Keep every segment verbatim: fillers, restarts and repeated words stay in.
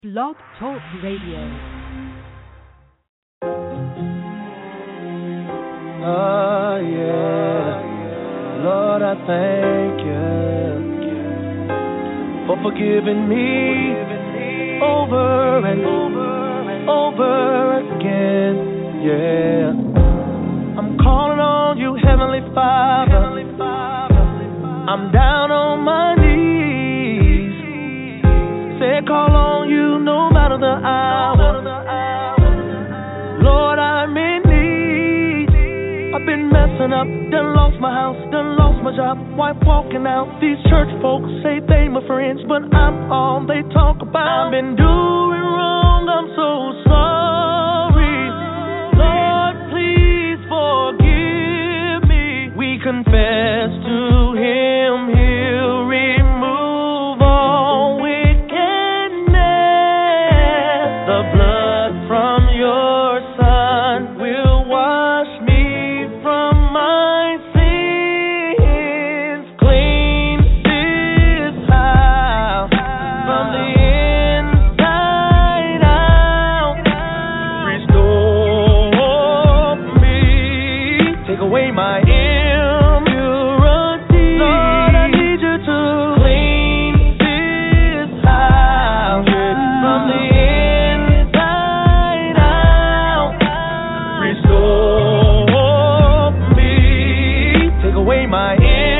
Blog Talk Radio. Oh yeah, Lord, I thank you for forgiving me over and over again. Yeah, I'm calling on you, Heavenly Father. I'm down on my knees. Say, call on you no matter the hour. Lord, I'm in need. I've been messing up, done lost my house, done lost my job. Wife walking out, these church folks say they my friends, but I'm all they talk about. I've been doing wrong, I'm so sorry. Lord, please forgive me. We confess to him, he'll remove all wickedness. The blood from your son will wash me from my sins. Clean this house from the inside out. Restore me. Take away my impurity. Lord, I need you to clean this house from the inside out. Restore me. Take away my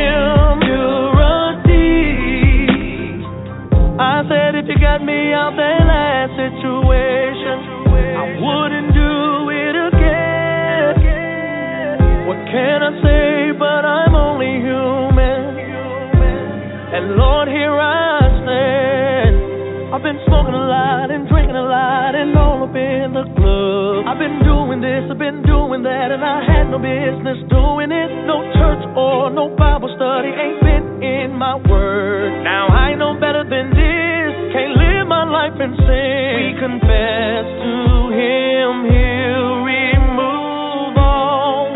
impurity. I said if you got me out that last situation, I wouldn't do it again. What can I say, but I'm only human. And Lord, here I stand. I've been smoking a lot and drinking a lot and all up in the club. I've been doing this, I've been doing that, and I had no business doing it. No church or no Bible study, ain't been in my word. Now I know better than this, can't live my life in sin. We confess to him, he'll remove all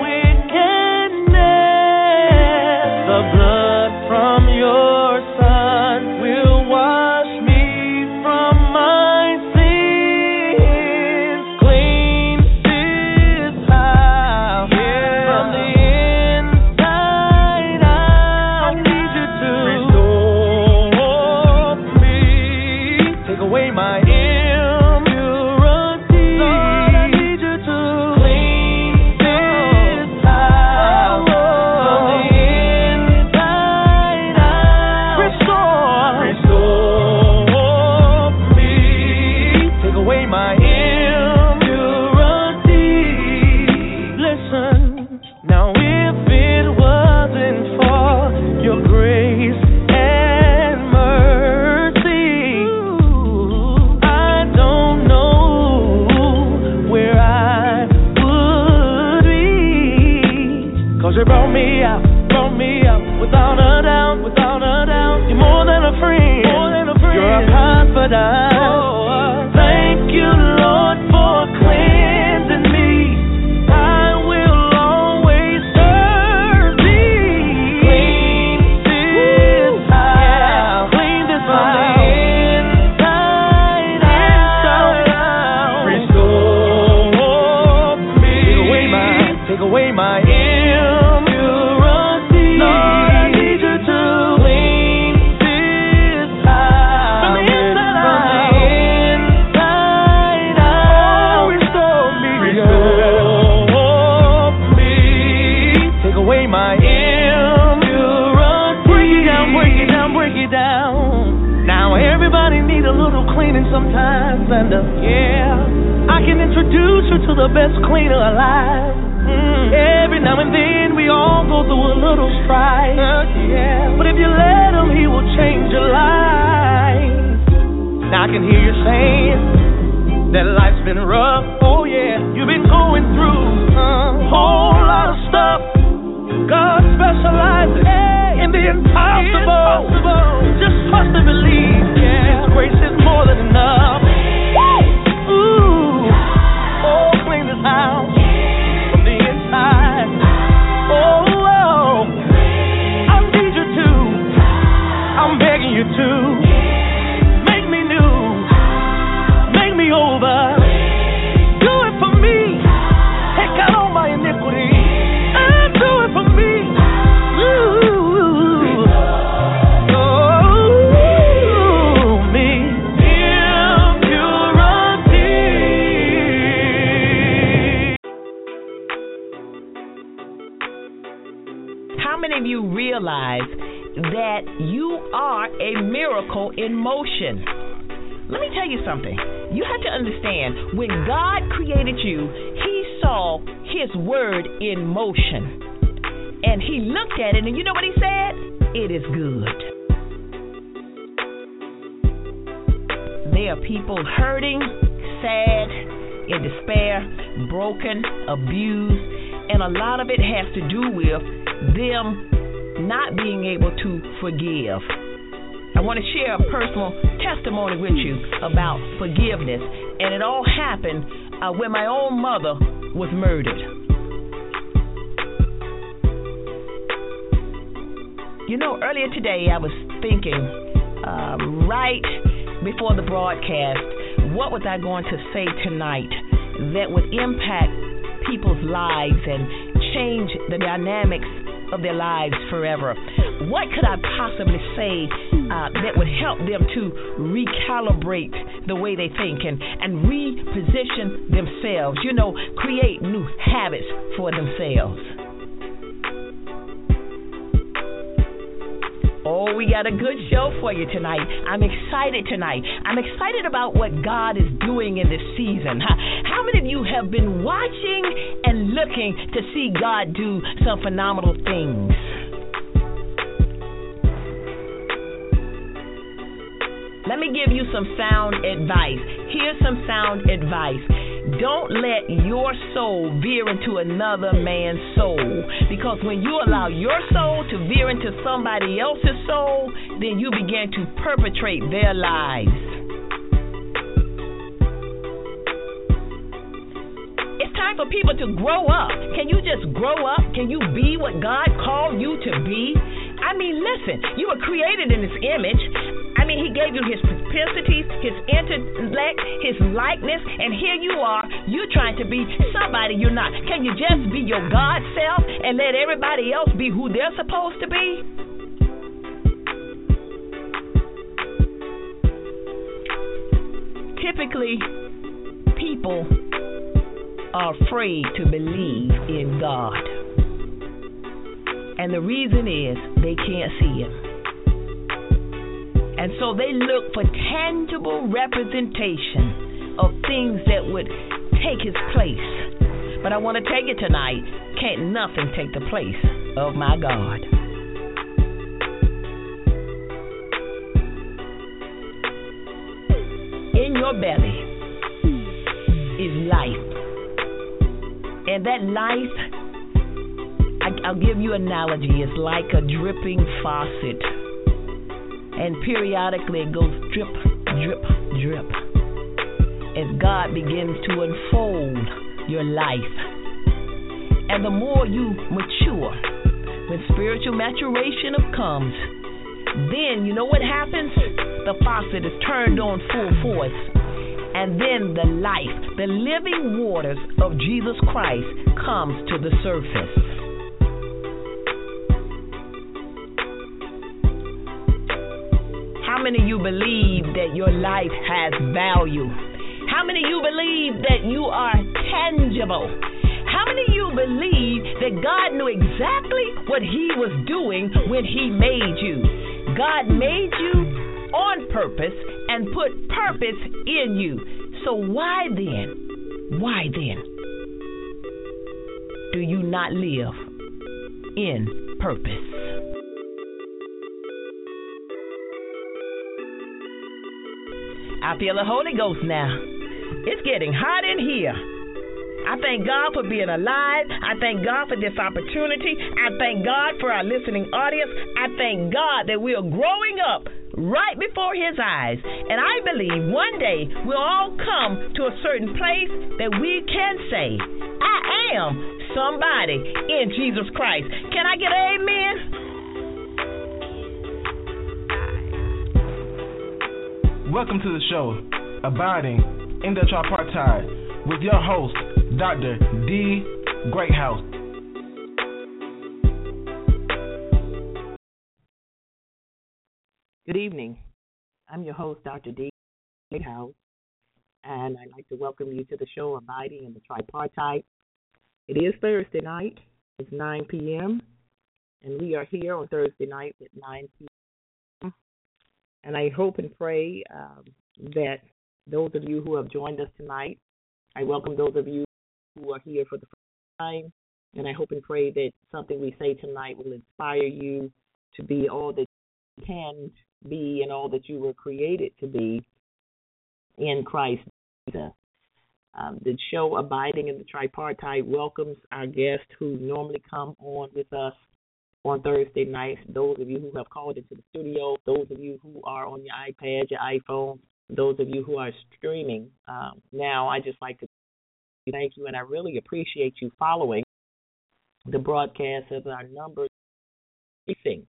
wickedness. The blood from your son will wash me from my sins. Clean this house from the inside out. I need you to restore me. Take away my impurity. Lord, I need you to clean this house from the inside out. Restore, restore me. Take away my impurity. Listen, now if it wasn't for your grace and mercy, I don't know where I would be. Cause you brought me out, brought me out without a doubt, without a doubt. You're more than a friend, more than a friend. You're a confidant. Thank you, Lord, for cleansing me. I will always serve thee. Clean this house, clean this house from the inside out. Restore me. Take away my, take away my impurity. Lord, I need you to clean this house from the inside out. Oh, restore me. Restore me. Take away my impurity. Break it down, break it down, break it down. Now everybody need a little cleaning sometimes, and uh, yeah, I can introduce you to the best cleaner alive. Mm. Every now and then we all go through a little strife. Uh, yeah. But if you let him, he will change your life. Now I can hear you saying that life's been rough. Oh yeah, you've been going through a whole lot of stuff. God specializes in the impossible. Just trust and believe. Yeah, His grace is more than enough. Woo! Ooh, oh, clean this house from the inside. Oh, oh, I need you to. I'm begging you to make me new. realize that you are a miracle in motion. Let me tell you something. You have to understand, when God created you, he saw his word in motion. And he looked at it, and you know what he said? It is good. There are people hurting, sad, in despair, broken, abused, and a lot of it has to do with them not being able to forgive. I want to share a personal testimony with you about forgiveness, and it all happened uh, when my own mother was murdered. You know, earlier today I was thinking, uh, right before the broadcast, what was I going to say tonight that would impact people's lives and change the dynamics of their lives forever? What could I possibly say uh, that would help them to recalibrate the way they think and, and reposition themselves, you know, create new habits for themselves? Oh, we got a good show for you tonight. I'm excited tonight. I'm excited about what God is doing in this season. How many of you have been watching and looking to see God do some phenomenal things? Let me give you some sound advice. Here's some sound advice. Don't let your soul veer into another man's soul, because when you allow your soul to veer into somebody else's soul, then you begin to perpetrate their lives. It's time for people to grow up. Can you just grow up? Can you be what God called you to be? I mean, listen, you were created in His image. I mean, He gave you His propensities, His intellect, His likeness, and here you are, you're trying to be somebody you're not. Can you just be your God self and let everybody else be who they're supposed to be? Typically, people are afraid to believe in God. And the reason is they can't see Him. And so they look for tangible representation of things that would take His place. But I want to tell you tonight, can't nothing take the place of my God. In your belly is life. And that life, I'll give you an analogy, it's like a dripping faucet. And periodically it goes drip, drip, drip as God begins to unfold your life. And the more you mature, when spiritual maturation comes, then you know what happens? The faucet is turned on full force. And then the life, the living waters of Jesus Christ comes to the surface. How many of you believe that your life has value? How many of you believe that you are tangible? How many of you believe that God knew exactly what He was doing when He made you? God made you on purpose and put purpose in you. So why then, why then do you not live in purpose? I feel the Holy Ghost now. It's getting hot in here. I thank God for being alive. I thank God for this opportunity. I thank God for our listening audience. I thank God that we are growing up right before His eyes. And I believe one day we'll all come to a certain place that we can say, I am somebody in Jesus Christ. Can I get an amen? Welcome to the show, Abiding in the Tripartite, with your host, Doctor D. Greathouse. Good evening. I'm your host, Doctor D. Greathouse, and I'd like to welcome you to the show, Abiding in the Tripartite. It is Thursday night. It's nine p.m., and we are here on Thursday night at nine p.m. And I hope and pray um, that those of you who have joined us tonight, I welcome those of you who are here for the first time, and I hope and pray that something we say tonight will inspire you to be all that you can be and all that you were created to be in Christ Jesus. Um, the show Abiding in the Tripartite welcomes our guests who normally come on with us on Thursday nights. Those of you who have called into the studio, those of you who are on your iPad, your iPhone, those of you who are streaming. Um, now, I just like to thank you, and I really appreciate you following the broadcast of our numbers increasing.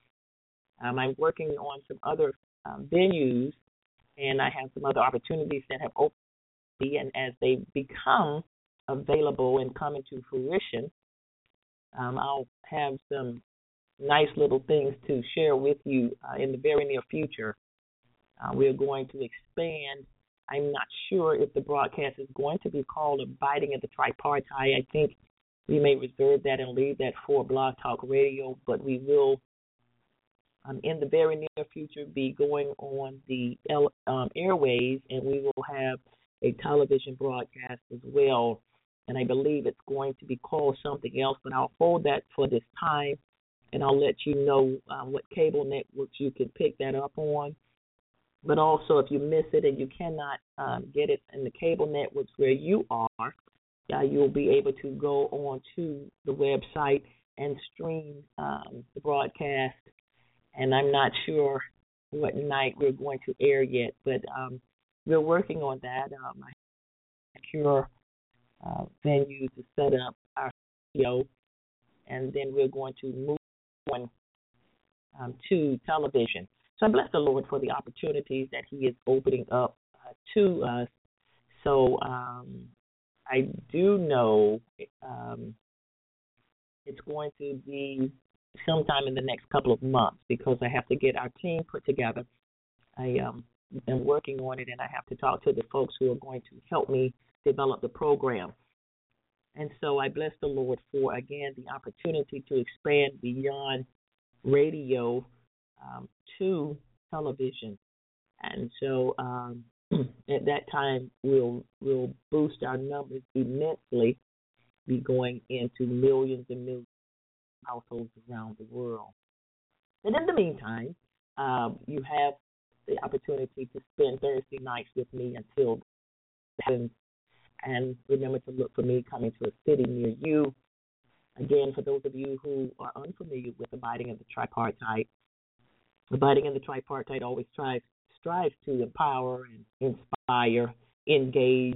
Um, I'm working on some other um, venues, and I have some other opportunities that have opened, and as they become available and come into fruition, um, I'll have some nice little things to share with you uh, in the very near future. Uh, we're going to expand. I'm not sure if the broadcast is going to be called Abiding at the Tripartite. I think we may reserve that and leave that for Blog Talk Radio, but we will, um, in the very near future, be going on the um, airways, and we will have a television broadcast as well. And I believe it's going to be called something else, but I'll hold that for this time, and I'll let you know um, what cable networks you can pick that up on. But also, if you miss it and you cannot um, get it in the cable networks where you are, uh, you'll be able to go on to the website and stream um, the broadcast. And I'm not sure what night we're going to air yet, but um, we're working on that. Um, I have a secure uh, venue to set up our studio, and then we're going to move on um, to television. So I bless the Lord for the opportunities that He is opening up uh, to us. So um, I do know um, it's going to be sometime in the next couple of months because I have to get our team put together. I um, am working on it, and I have to talk to the folks who are going to help me develop the program. And so I bless the Lord for, again, the opportunity to expand beyond radio Um, to television, and so um, at that time we'll we'll boost our numbers immensely, be going into millions and millions of households around the world. And in the meantime, um, you have the opportunity to spend Thursday nights with me until then, and remember to look for me coming to a city near you. Again, for those of you who are unfamiliar with Abiding in the Tripartite, Abiding in the Tripartite always strives, strives to empower and inspire, engage,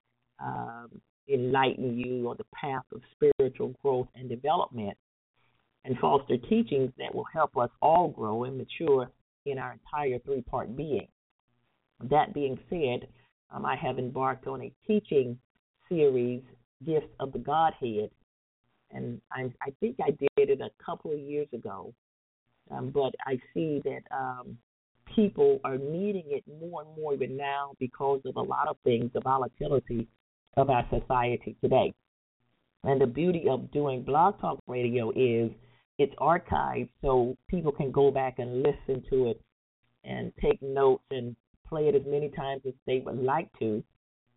um, enlighten you on the path of spiritual growth and development, and foster teachings that will help us all grow and mature in our entire three-part being. That being said, um, I have embarked on a teaching series, Gifts of the Godhead, and I, I think I did it a couple of years ago. Um, but I see that um, people are needing it more and more even now because of a lot of things, the volatility of our society today. And the beauty of doing Blog Talk Radio is it's archived so people can go back and listen to it and take notes and play it as many times as they would like to,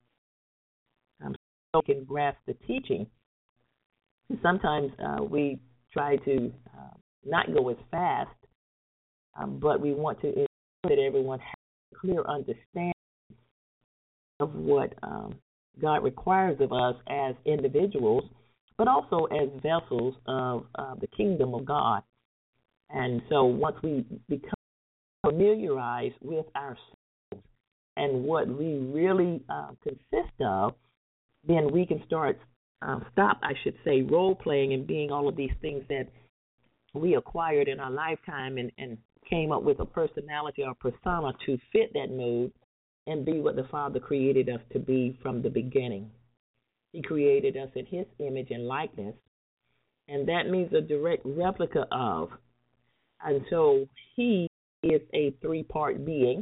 um, so they can grasp the teaching. Sometimes uh, we try to uh, not go as fast, um, but we want to ensure that everyone has a clear understanding of what um, God requires of us as individuals, but also as vessels of uh, the kingdom of God. And so once we become familiarized with ourselves and what we really uh, consist of, then we can start, uh, stop, I should say, role-playing and being all of these things that we acquired in our lifetime and, and came up with a personality or persona to fit that mood and be what the Father created us to be from the beginning. He created us in His image and likeness, and that means a direct replica of. And so He is a three-part being,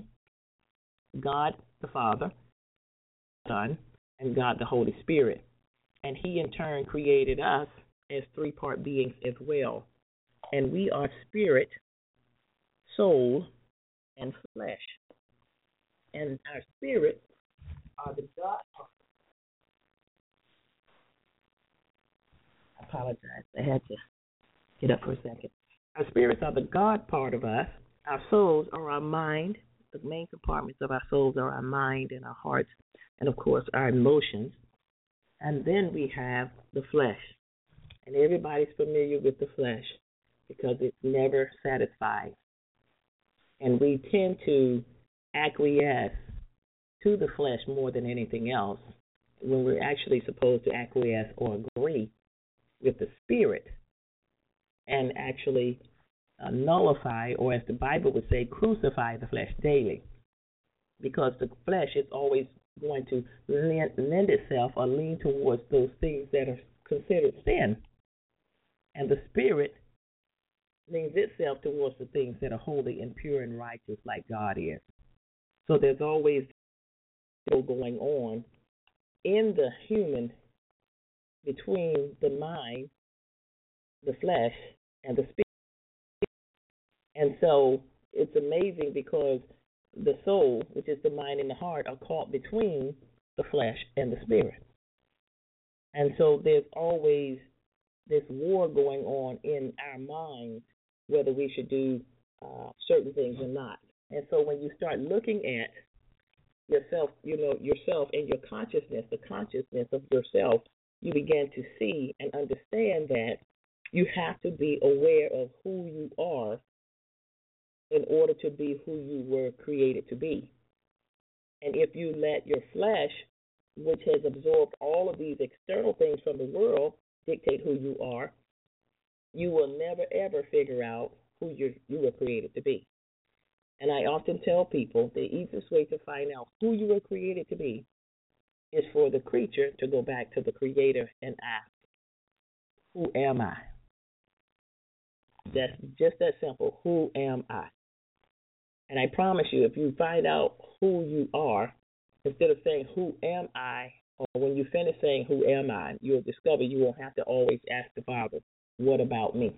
God the Father, Son, and God the Holy Spirit. And He in turn created us as three-part beings as well. and we are spirit, soul, and flesh. And our spirits are the God part. I apologize. I had to get up for a second. Our spirits are the God part of us. Our souls are our mind. The main compartments of our souls are our mind and our hearts, and of course our emotions. And then we have the flesh. And everybody's familiar with the flesh because it's never satisfied. And we tend to acquiesce to the flesh more than anything else when we're actually supposed to acquiesce or agree with the spirit and actually uh, nullify, or as the Bible would say, crucify the flesh daily. Because the flesh is always going to lend, lend itself or lean towards those things that are considered sin. And the spirit leans itself towards the things that are holy and pure and righteous like God is. So there's always going on in the human between the mind, the flesh, and the spirit. And so it's amazing because the soul, which is the mind and the heart, are caught between the flesh and the spirit. And so there's always this war going on in our minds, whether we should do uh, certain things or not. And so when you start looking at yourself, you know, yourself and your consciousness, the consciousness of yourself, you begin to see and understand that you have to be aware of who you are in order to be who you were created to be. And if you let your flesh, which has absorbed all of these external things from the world, dictate who you are, you will never, ever figure out who you you were created to be. And I often tell people the easiest way to find out who you were created to be is for the creature to go back to the Creator and ask, who am I? That's just that simple. Who am I? And I promise you, if you find out who you are, instead of saying, who am I, or when you finish saying, who am I, you'll discover you won't have to always ask the Father, what about me?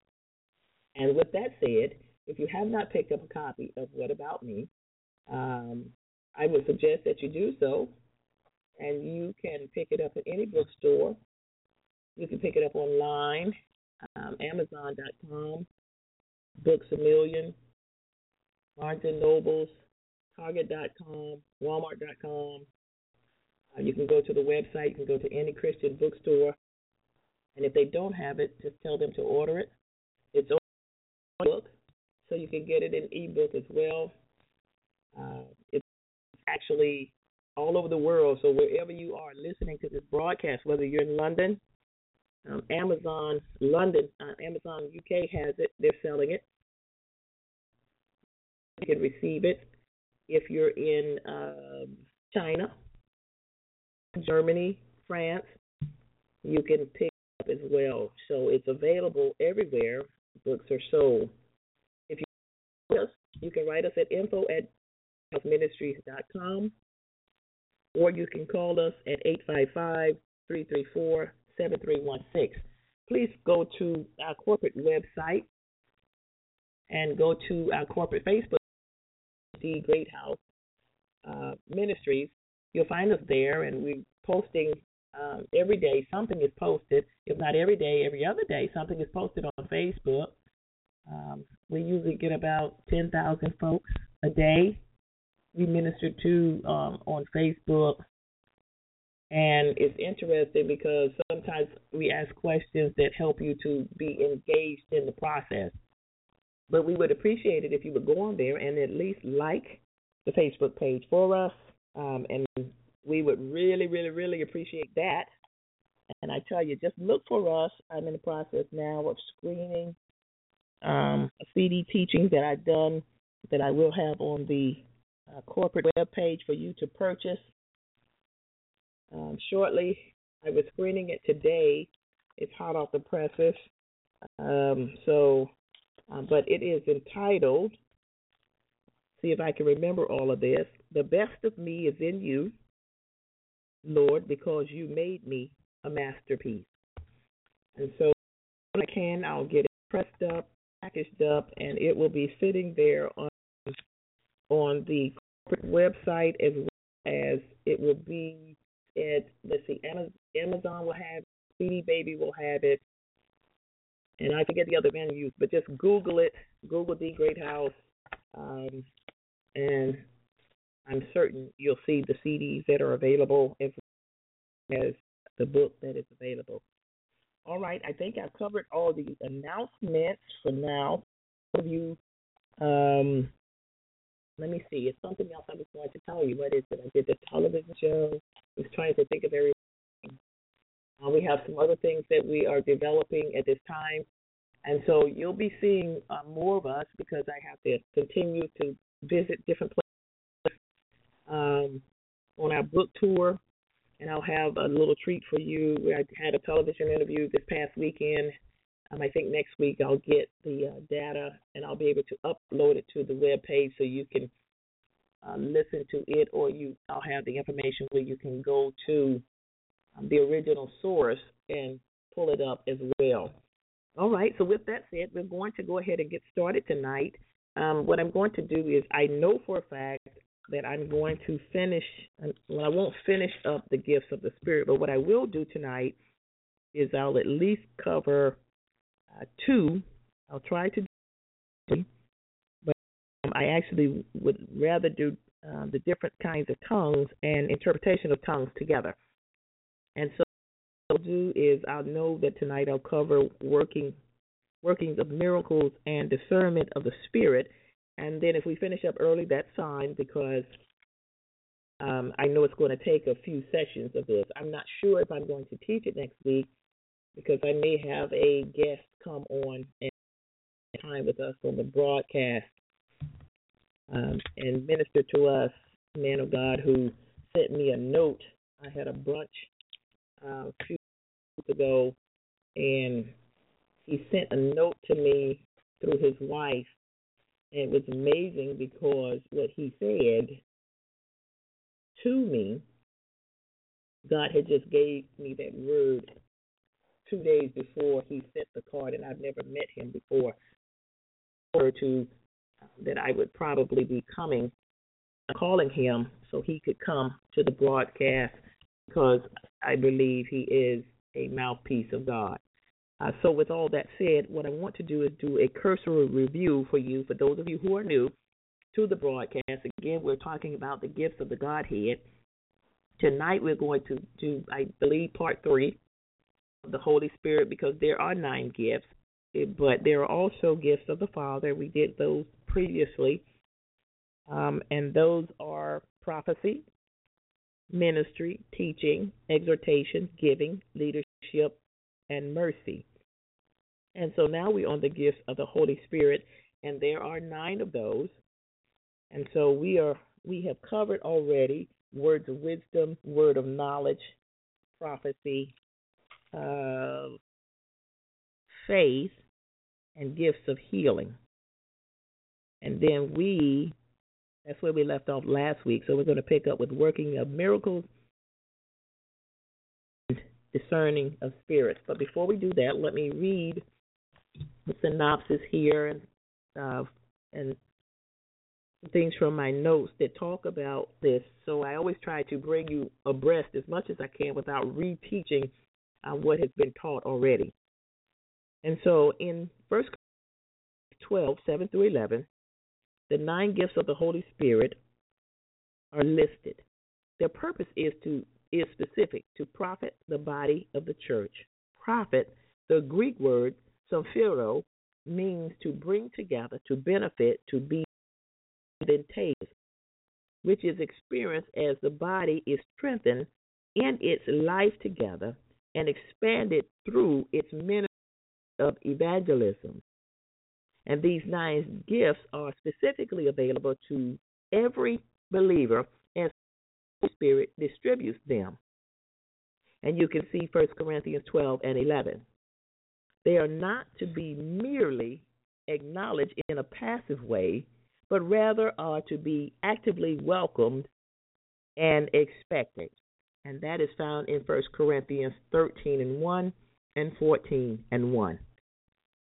And with that said, if you have not picked up a copy of What About Me, um, I would suggest that you do so. And you can pick it up at any bookstore. You can pick it up online, um, Amazon dot com, Books A Million, Barnes and Nobles, Target dot com, Walmart dot com. Uh, you can go to the website. You can go to any Christian bookstore. And if they don't have it, just tell them to order it. It's on book, so you can get it in ebook as well. Uh, it's actually all over the world. So wherever you are listening to this broadcast, whether you're in London, um, Amazon London, uh, Amazon U K has it. They're selling it. You can receive it. If you're in uh, China, Germany, France, you can pick it up as well. So it's available everywhere books are sold. If you want us, you can write us at info at ministries dot com, or you can call us at eight five five, three three four, seven three one six. Please go to our corporate website and go to our corporate Facebook, the Great House uh, Ministries. You'll find us there, and we're posting um, every day. Something is posted. If not every day, every other day, something is posted on Facebook. Um, we usually get about ten thousand folks a day we minister to um, on Facebook. And it's interesting because sometimes we ask questions that help you to be engaged in the process. But we would appreciate it if you would go on there and at least like the Facebook page for us. Um, and we would really, really, really appreciate that. And I tell you, just look for us. I'm in the process now of screening um, a C D teaching that I've done that I will have on the uh, corporate web page for you to purchase um, shortly. I was screening it today. It's hot off the presses. Um, so, um, but it is entitled, see if I can remember all of this, The Best of Me is in You, Lord, because you made me a masterpiece. And so when I can, I'll get it pressed up, packaged up, and it will be sitting there on on the corporate website, as well as it will be at, let's see, Amazon will have it, C D Baby will have it, and I forget the other venues, but just Google it, Google D Greathouse, um, and I'm certain you'll see the C Ds that are available as well as the book that is available. All right, I think I've covered all the announcements for now. Of you, um, let me see. It's something else I was going to tell you. What is it? I did the television show. I was trying to think of everything. Uh, we have some other things that we are developing at this time. And so you'll be seeing uh, more of us because I have to continue to visit different places um, on our book tour. And I'll have a little treat for you. I had a television interview this past weekend. Um, I think next week I'll get the uh, data and I'll be able to upload it to the web page so you can uh, listen to it, or you I'll have the information where you can go to um, the original source and pull it up as well. All right, so with that said, we're going to go ahead and get started tonight. Um, what I'm going to do is I know for a fact that I'm going to finish, well, I won't finish up the gifts of the Spirit, but what I will do tonight is I'll at least cover uh, two. I'll try to do, but um, I actually would rather do uh, the different kinds of tongues and interpretation of tongues together. And so what I'll do is I'll know that tonight I'll cover working workings of miracles and discernment of the Spirit. And then if we finish up early, that's fine, because um, I know it's going to take a few sessions of this. I'm not sure if I'm going to teach it next week, because I may have a guest come on and time with us on the broadcast um, and minister to us, a man of God who sent me a note. I had a brunch uh, a few weeks ago, and he sent a note to me through his wife. And it was amazing because what he said to me, God had just gave me that word two days before he sent the card, and I've never met him before, or to that I would probably be coming, calling him so he could come to the broadcast, because I believe he is a mouthpiece of God. Uh, so with all that said, what I want to do is do a cursory review for you, for those of you who are new to the broadcast. Again, we're talking about the gifts of the Godhead. Tonight we're going to do, I believe, part three of the Holy Spirit, because there are nine gifts, but there are also gifts of the Father. We did those previously, um, and those are prophecy, ministry, teaching, exhortation, giving, leadership, and mercy. And so now we're on the gifts of the Holy Spirit, and there are nine of those. And so we are we have covered already words of wisdom, word of knowledge, prophecy, uh, faith, and gifts of healing. And then we, that's where we left off last week. So we're going to pick up with working of miracles, discerning of spirits. But before we do that, let me read the synopsis here and uh, and things from my notes that talk about this. So I always try to bring you abreast as much as I can without reteaching uh, what has been taught already. And so in First Corinthians twelve, seven through eleven, the nine gifts of the Holy Spirit are listed. Their purpose is to is specific to profit the body of the church. Profit, the Greek word somphiro, means to bring together, to benefit, to be advantageous, which is experienced as the body is strengthened in its life together and expanded through its ministry of evangelism. And these nine gifts are specifically available to every believer as the Spirit distributes them. And you can see First Corinthians twelve and eleven. They are not to be merely acknowledged in a passive way, but rather are to be actively welcomed and expected. And that is found in First Corinthians thirteen and one and fourteen and one.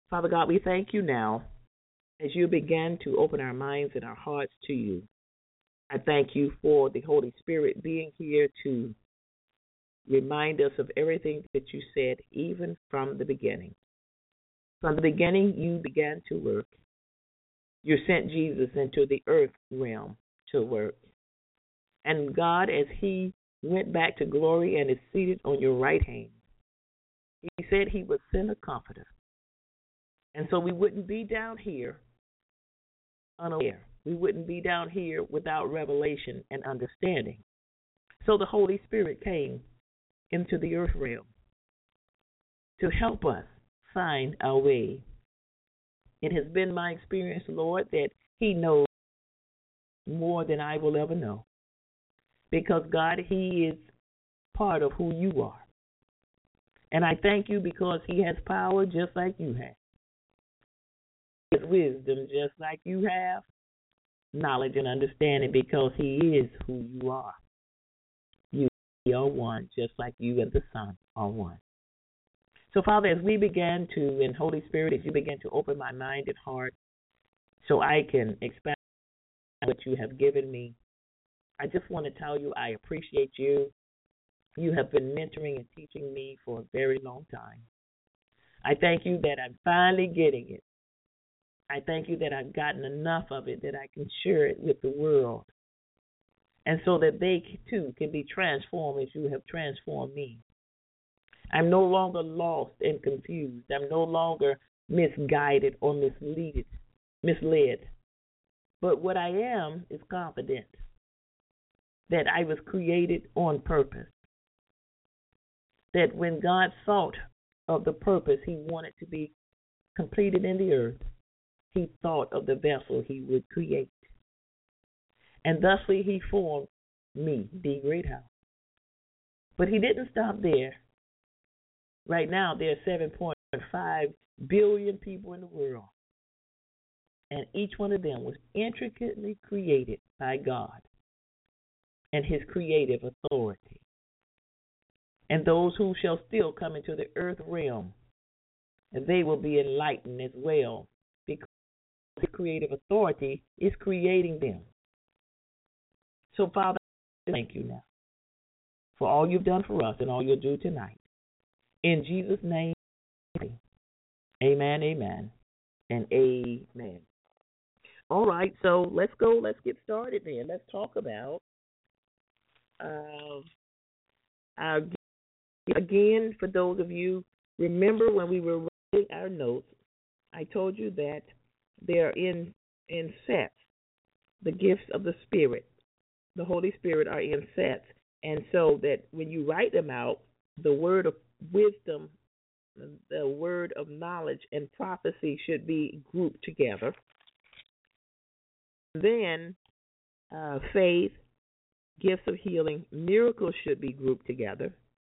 Father God, we thank you now as you begin to open our minds and our hearts to you. I thank you for the Holy Spirit being here to remind us of everything that you said, even from the beginning. From the beginning, you began to work. You sent Jesus into the earth realm to work. And God, as he went back to glory and is seated on your right hand, he said he would send a comforter. And so we wouldn't be down here unaware. We wouldn't be down here without revelation and understanding. So the Holy Spirit came into the earth realm to help us find our way. It has been my experience, Lord, that he knows more than I will ever know. Because, God, he is part of who you are. And I thank you because he has power just like you have. He has wisdom just like you have. Knowledge and understanding because he is who you are. You are one just like you and the Son are one. So, Father, as we begin to, and Holy Spirit, as you begin to open my mind and heart so I can expand what you have given me, I just want to tell you I appreciate you. You have been mentoring and teaching me for a very long time. I thank you that I'm finally getting it. I thank you that I've gotten enough of it that I can share it with the world. And so that they too can be transformed as you have transformed me. I'm no longer lost and confused. I'm no longer misguided or misled, misled. But what I am is confident that I was created on purpose. That when God thought of the purpose he wanted to be completed in the earth, he thought of the vessel he would create. And thusly he formed me, D. Greathouse. But he didn't stop there. Right now there are seven point five billion people in the world. And each one of them was intricately created by God and his creative authority. And those who shall still come into the earth realm, and they will be enlightened as well, because the creative authority is creating them. So, Father, thank you now for all you've done for us and all you'll do tonight. In Jesus' name, amen, amen, and amen. All right, so let's go. Let's get started then. Let's talk about uh, our, again, for those of you, remember when we were writing our notes, I told you that they're in, in sets. The gifts of the Spirit, the Holy Spirit are in sets. And so that when you write them out, the word of wisdom, the word of knowledge, and prophecy should be grouped together. Then uh, faith, gifts of healing, miracles should be grouped together.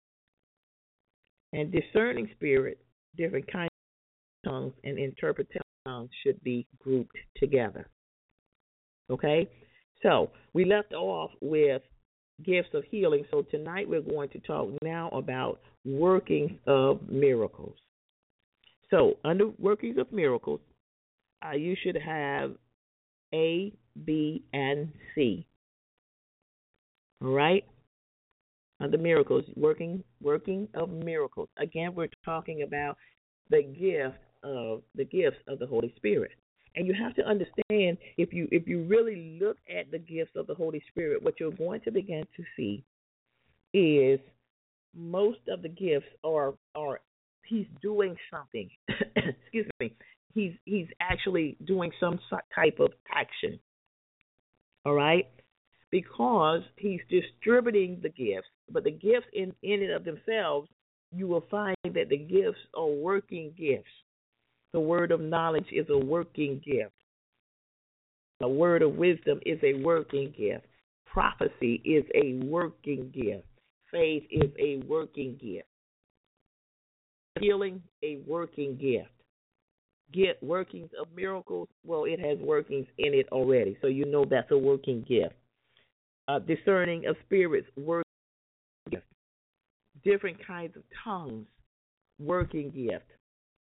And discerning spirit, different kinds of tongues, and interpretation tongues should be grouped together. Okay? So we left off with gifts of healing. So tonight we're going to talk now about workings of miracles. So under workings of miracles, uh, you should have A, B, and C. All right? Under miracles, working working of miracles. Again, we're talking about the gift of the gifts of the Holy Spirit. And you have to understand, if you if you really look at the gifts of the Holy Spirit, what you're going to begin to see is most of the gifts are are he's doing something. Excuse me. He's he's actually doing some type of action. All right? Because he's distributing the gifts, but the gifts in, in and of themselves, you will find that the gifts are working gifts. The word of knowledge is a working gift. The word of wisdom is a working gift. Prophecy is a working gift. Faith is a working gift. Healing, a working gift. Get workings of miracles, well, it has workings in it already, so you know that's a working gift. Uh, discerning of spirits, working gift. Different kinds of tongues, working gift.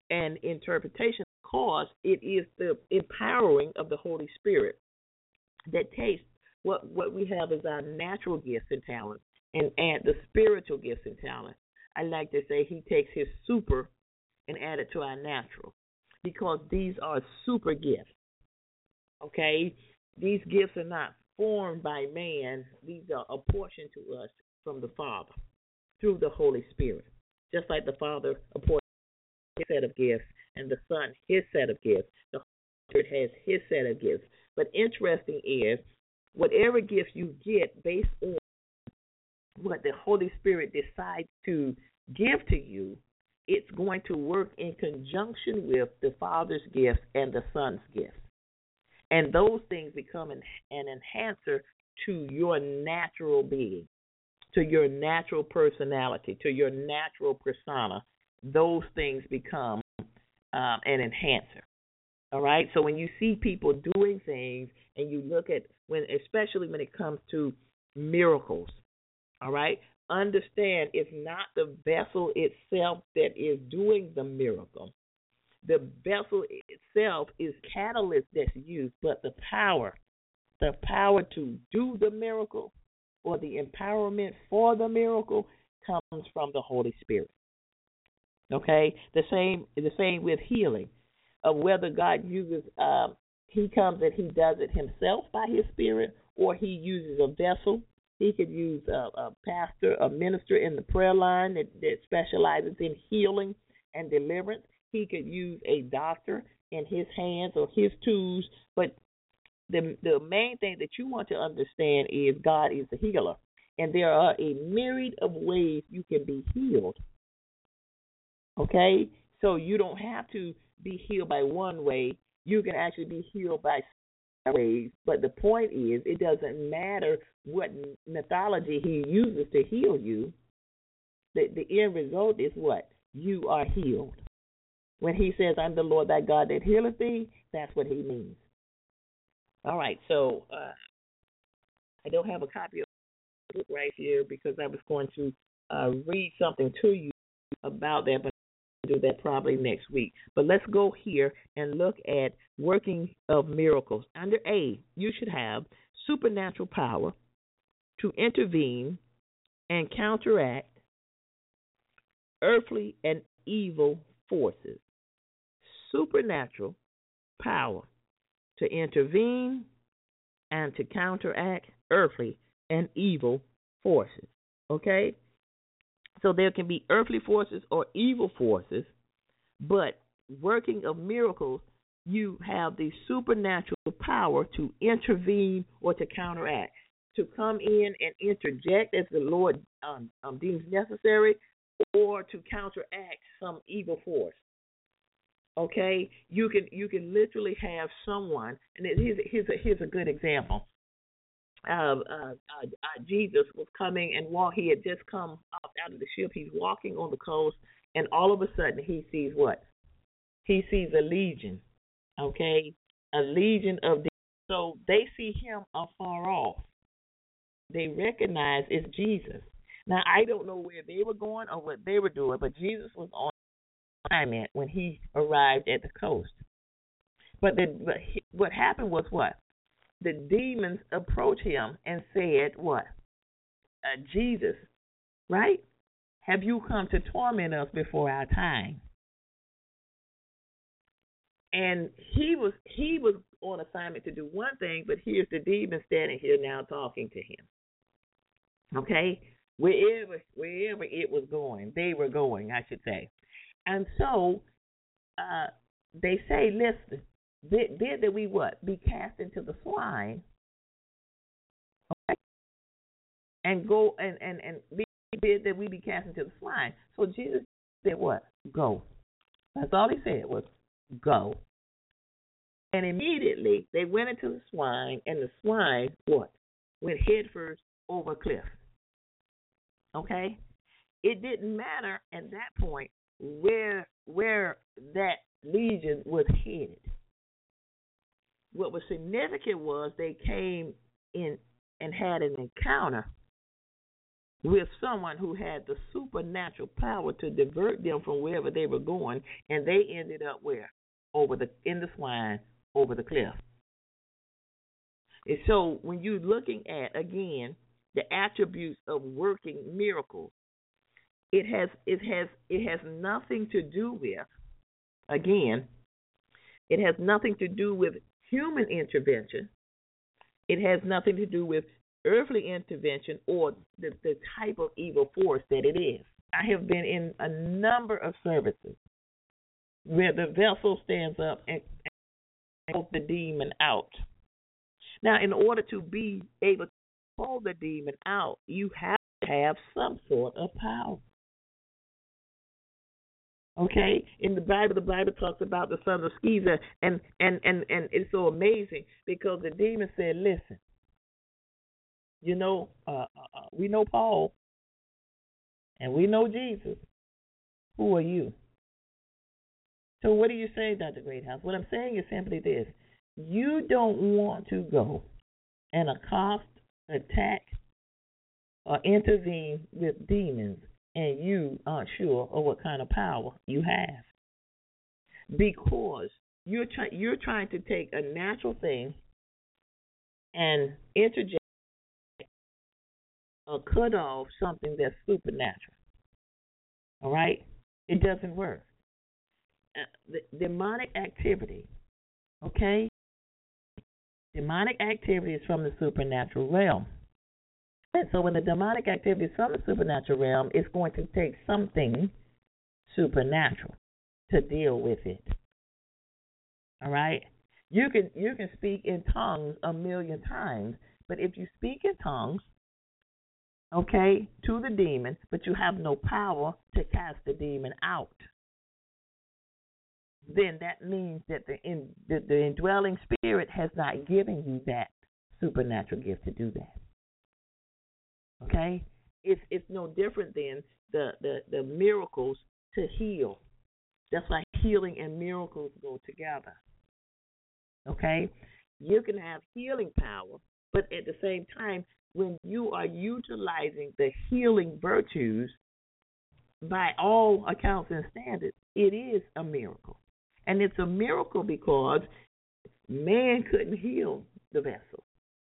and interpretation, because it is the empowering of the Holy Spirit that takes what what we have as our natural gifts and talents and add the spiritual gifts and talents. I like to say he takes his super and add it to our natural, because these are super gifts. Okay? These gifts are not formed by man. These are apportioned to us from the Father through the Holy Spirit. Just like the Father apportioned his set of gifts and the Son his set of gifts, the Holy Spirit has his set of gifts. But interesting is, whatever gifts you get based on what the Holy Spirit decides to give to you, it's going to work in conjunction with the Father's gifts and the Son's gifts. And those things become an, an enhancer to your natural being, to your natural personality, to your natural persona. Those things become um, an enhancer. All right? So when you see people doing things and you look at, when, especially when it comes to miracles, all right, understand it's not the vessel itself that is doing the miracle. The vessel itself is catalyst that's used, but the power, the power to do the miracle or the empowerment for the miracle comes from the Holy Spirit. Okay? The same the same with healing. Of whether God uses, um, he comes and he does it himself by his Spirit, or he uses a vessel. He could use a, a pastor, a minister in the prayer line that, that specializes in healing and deliverance. He could use a doctor in his hands or his tools. But the the main thing that you want to understand is God is a healer. And there are a myriad of ways you can be healed. Okay? So you don't have to be healed by one way. You can actually be healed by ways. But the point is, it doesn't matter what methodology he uses to heal you. The, the end result is what? You are healed. When he says, I'm the Lord thy God that healeth thee, that's what he means. All right, so uh, I don't have a copy of the book right here because I was going to uh, read something to you about that, but do that probably next week. But let's go here and look at working of miracles. Under A, you should have supernatural power to intervene and counteract earthly and evil forces. Supernatural power to intervene and to counteract earthly and evil forces. Okay? So there can be earthly forces or evil forces, but working of miracles, you have the supernatural power to intervene or to counteract, to come in and interject as the Lord um, um, deems necessary, or to counteract some evil force. Okay, you can you can literally have someone, and here's here's a, here's a good example. Uh, uh, uh, uh, Jesus was coming and walk. He had just come up out of the ship. He's walking on the coast, and all of a sudden he sees what? He sees a legion. Okay, a legion of demons. So they see him afar off. They recognize it's Jesus. Now I don't know where they were going or what they were doing, but Jesus was on assignment when he arrived at the coast. But, the, but he, what happened was what? The demons approached him and said, what? Uh, Jesus, right? Have you come to torment us before our time? And he was he was on assignment to do one thing, but here's the demon standing here now talking to him. Okay? Wherever wherever it was going, they were going, I should say. And so uh, they say, listen, Bid, bid that we what? Be cast into the swine, okay? And go and, and, and be, bid that we be cast into the swine. So Jesus said what? Go. That's all he said was go. And immediately they went into the swine, and the swine what? Went headfirst over a cliff. Okay? It didn't matter at that point where where that legion was headed. What was significant was they came in and had an encounter with someone who had the supernatural power to divert them from wherever they were going, and they ended up where? Over the in the swine, over the cliff. And so when you're looking at, again, the attributes of working miracles, it has it has it has nothing to do with, again, it has nothing to do with human intervention. It has nothing to do with earthly intervention or the, the type of evil force that it is. I have been in a number of services where the vessel stands up and, and calls the demon out. Now, in order to be able to call the demon out, you have to have some sort of power. Okay? In the Bible, the Bible talks about the son of Sceva, and, and, and, and it's so amazing because the demon said, listen, you know, uh, uh, we know Paul, and we know Jesus. Who are you? So what are you saying, Doctor Greathouse? What I'm saying is simply this. You don't want to go and accost, attack, or intervene with demons, and you aren't sure of what kind of power you have. Because you're, try- you're trying to take a natural thing and interject or cut off something that's supernatural. All right? It doesn't work. Uh, the demonic activity, okay? Demonic activity is from the supernatural realm. And so when the demonic activity is from the supernatural realm, it's going to take something supernatural to deal with it. All right? You can you can speak in tongues a million times, but if you speak in tongues, okay, to the demon, but you have no power to cast the demon out, then that means that the, in, the, the indwelling spirit has not given you that supernatural gift to do that. Okay? It's it's no different than the, the, the miracles to heal. That's why healing and miracles go together. Okay? You can have healing power, but at the same time, when you are utilizing the healing virtues, by all accounts and standards, it is a miracle. And it's a miracle because man couldn't heal the vessel.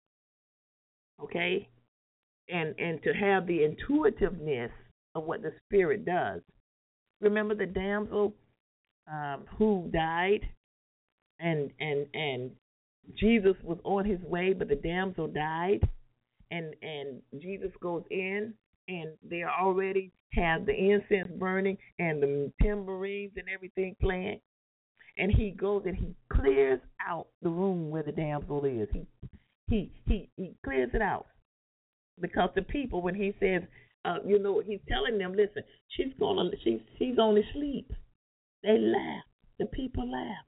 Okay? And and to have the intuitiveness of what the Spirit does. Remember the damsel um, who died and and and Jesus was on his way, but the damsel died, and and Jesus goes in, and they already have the incense burning and the tambourines and everything playing, and he goes and he clears out the room where the damsel is. He he he he clears it out because the people, when he says, uh, you know, he's telling them, listen, she's gonna she's she's only asleep. They laughed. The people laughed.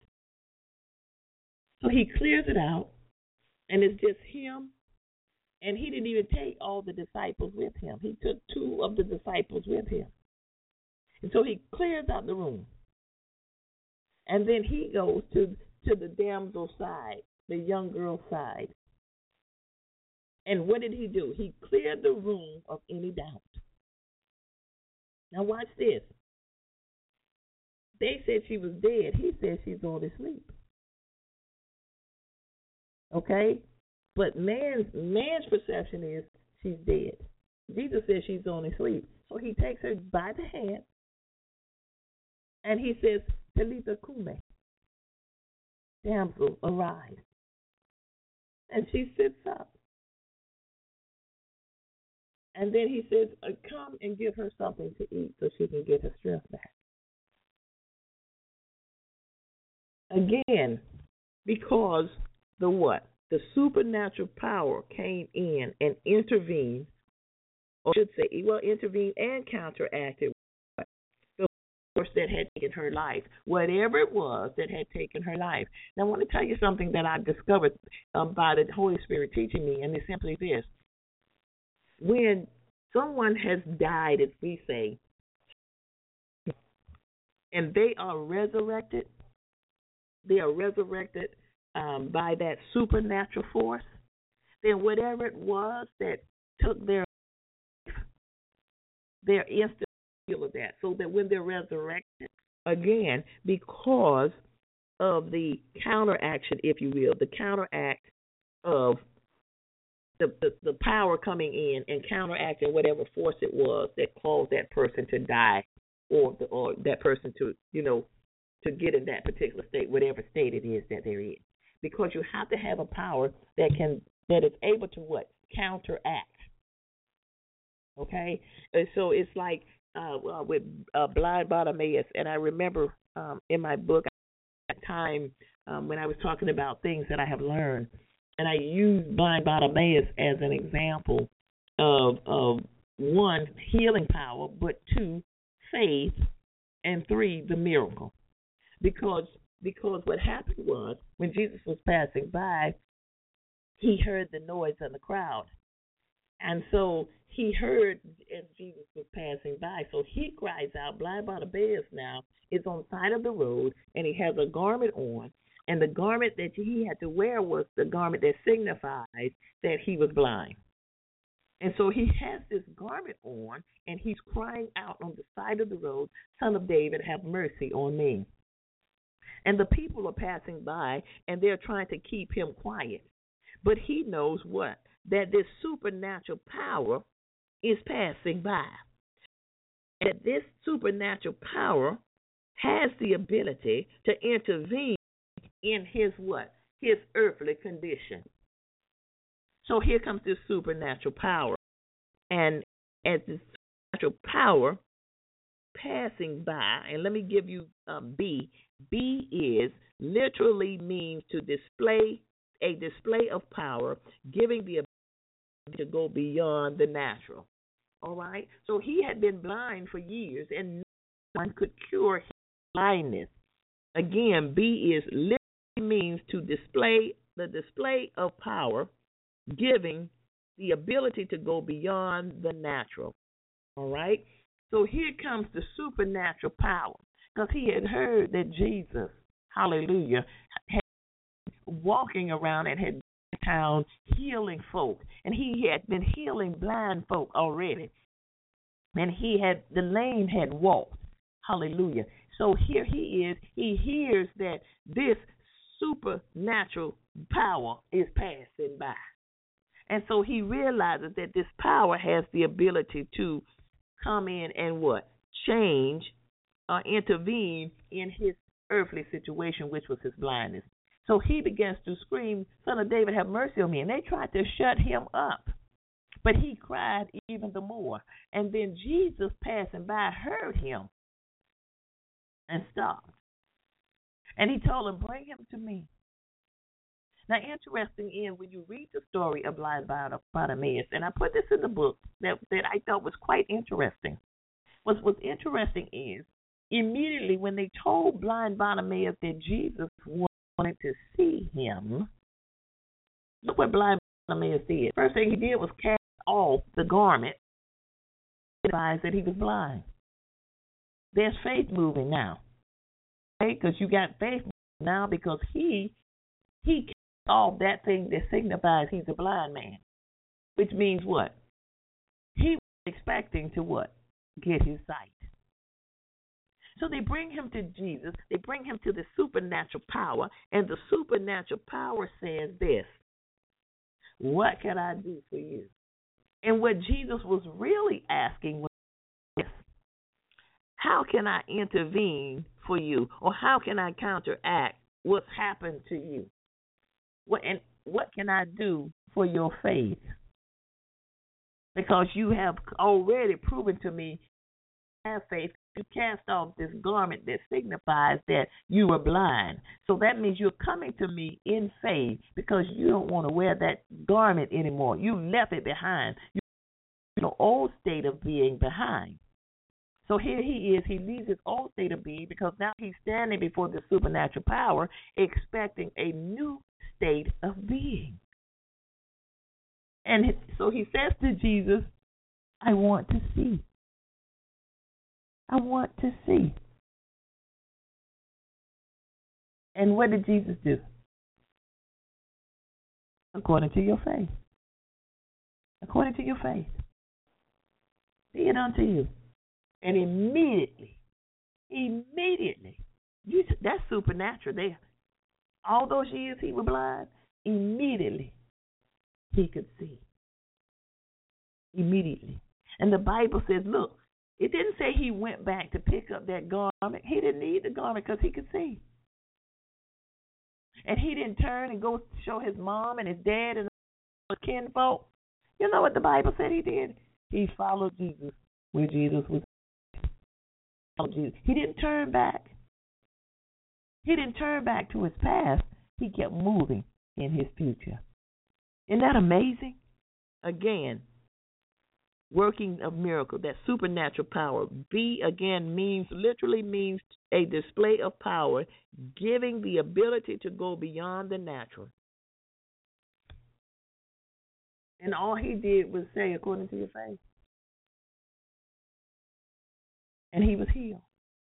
So he clears it out, and it's just him. And he didn't even take all the disciples with him. He took two of the disciples with him. And so he clears out the room. And then he goes to, to the damsel's side, the young girl's side. And what did he do? He cleared the room of any doubt. Now watch this. They said she was dead. He said she's only asleep. Okay? But man's man's perception is she's dead. Jesus says she's only asleep. So he takes her by the hand and he says, Talitha Kume, damsel, arise. And she sits up. And then he says, come and give her something to eat so she can get her strength back. Again, because the what? The supernatural power came in and intervened, or I should say, well, intervened and counteracted the force that had taken her life, whatever it was that had taken her life. Now, I want to tell you something that I discovered um, by the Holy Spirit teaching me, and it's simply this. When someone has died, as we say, and they are resurrected, they are resurrected um, by that supernatural force, then whatever it was that took their life, They're instantly healed of that. So that when they're resurrected again, because of the counteraction, if you will, the counteract of the, the, the power coming in and counteracting whatever force it was that caused that person to die or the, or that person to, you know, to get in that particular state, whatever state it is that they're in. Because you have to have a power that can that is able to what? Counteract. Okay? And so it's like uh, well, with uh, blind Bartimaeus, and I remember um, in my book at that time um, when I was talking about things that I have learned, and I used blind Bartimaeus as an example of, of one, healing power, but two, faith, and three, the miracle. Because because what happened was when Jesus was passing by, he heard the noise of the crowd. And so he heard as Jesus was passing by. So he cries out, blind Bartimaeus now is on the side of the road, and he has a garment on. And the garment that he had to wear was the garment that signifies that he was blind. And so he has this garment on, and he's crying out on the side of the road, Son of David, have mercy on me. And the people are passing by, and they're trying to keep him quiet. But he knows what? That this supernatural power is passing by. That this supernatural power has the ability to intervene in his what? His earthly condition. So here comes this supernatural power. And as this supernatural power passing by, and let me give you um, B. B is literally means to display a display of power, giving the ability to go beyond the natural. All right? So he had been blind for years, and no one could cure his blindness. Again, B is literally means to display the display of power, giving the ability to go beyond the natural. All right? So here comes the supernatural power, because he had heard that Jesus, hallelujah, had been walking around and had been in town healing folk, and he had been healing blind folk already, and he had the lame had walked, hallelujah. So here he is. He hears that this supernatural power is passing by. And so he realizes that this power has the ability to come in and what? Change or intervene in his earthly situation, which was his blindness. So he begins to scream, Son of David, have mercy on me. And they tried to shut him up. But he cried even the more. And then Jesus passing by heard him and stopped. And he told him, bring him to me. Now, interesting in when you read the story of blind Bartimaeus, and I put this in the book that, that I thought was quite interesting. What's, what's interesting is immediately when they told blind Bartimaeus that Jesus wanted to see him, look what blind Bartimaeus did. First thing he did was cast off the garment that signifies that he was blind. There's faith moving now, okay? Because you got faith now because he he cast off that thing that signifies he's a blind man, which means what? He was expecting to what? Get his sight. So they bring him to Jesus. They bring him to the supernatural power, and the supernatural power says this: what can I do for you? And what Jesus was really asking was this: how can I intervene for you, or how can I counteract what's happened to you? What and what can I do for your faith? Because you have already proven to me you have faith. You cast off this garment that signifies that you were blind. So that means you're coming to me in faith because you don't want to wear that garment anymore. You left it behind. You know, old state of being behind. So here he is. He leaves his old state of being because now he's standing before the supernatural power expecting a new state of being. And so he says to Jesus, I want to see. I want to see. And what did Jesus do? According to your faith. According to your faith. Be it unto you. And immediately, immediately, you, that's supernatural there. All those years he was blind, immediately he could see. Immediately. And the Bible says, look, it didn't say he went back to pick up that garment. He didn't need the garment because he could see. And he didn't turn and go show his mom and his dad and his kinfolk. You know what the Bible said he did? He followed Jesus where Jesus was. Jesus. He didn't turn back. He didn't turn back to his past. He kept moving in his future. Isn't that amazing? Again, working of miracle, that supernatural power. B again means, literally means a display of power, giving the ability to go beyond the natural. And all he did was say, according to your faith. And he was healed.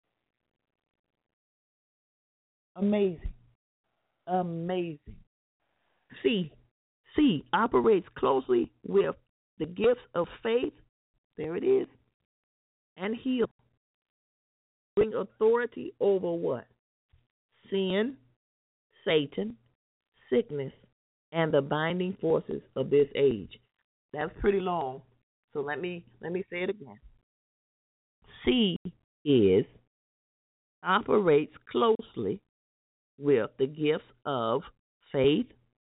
Amazing. Amazing. C. C operates closely with the gifts of faith. There it is. And heal. Bring authority over what? Sin, Satan, sickness, and the binding forces of this age. That's pretty long. So let me let me say it again. C is operates closely with the gifts of faith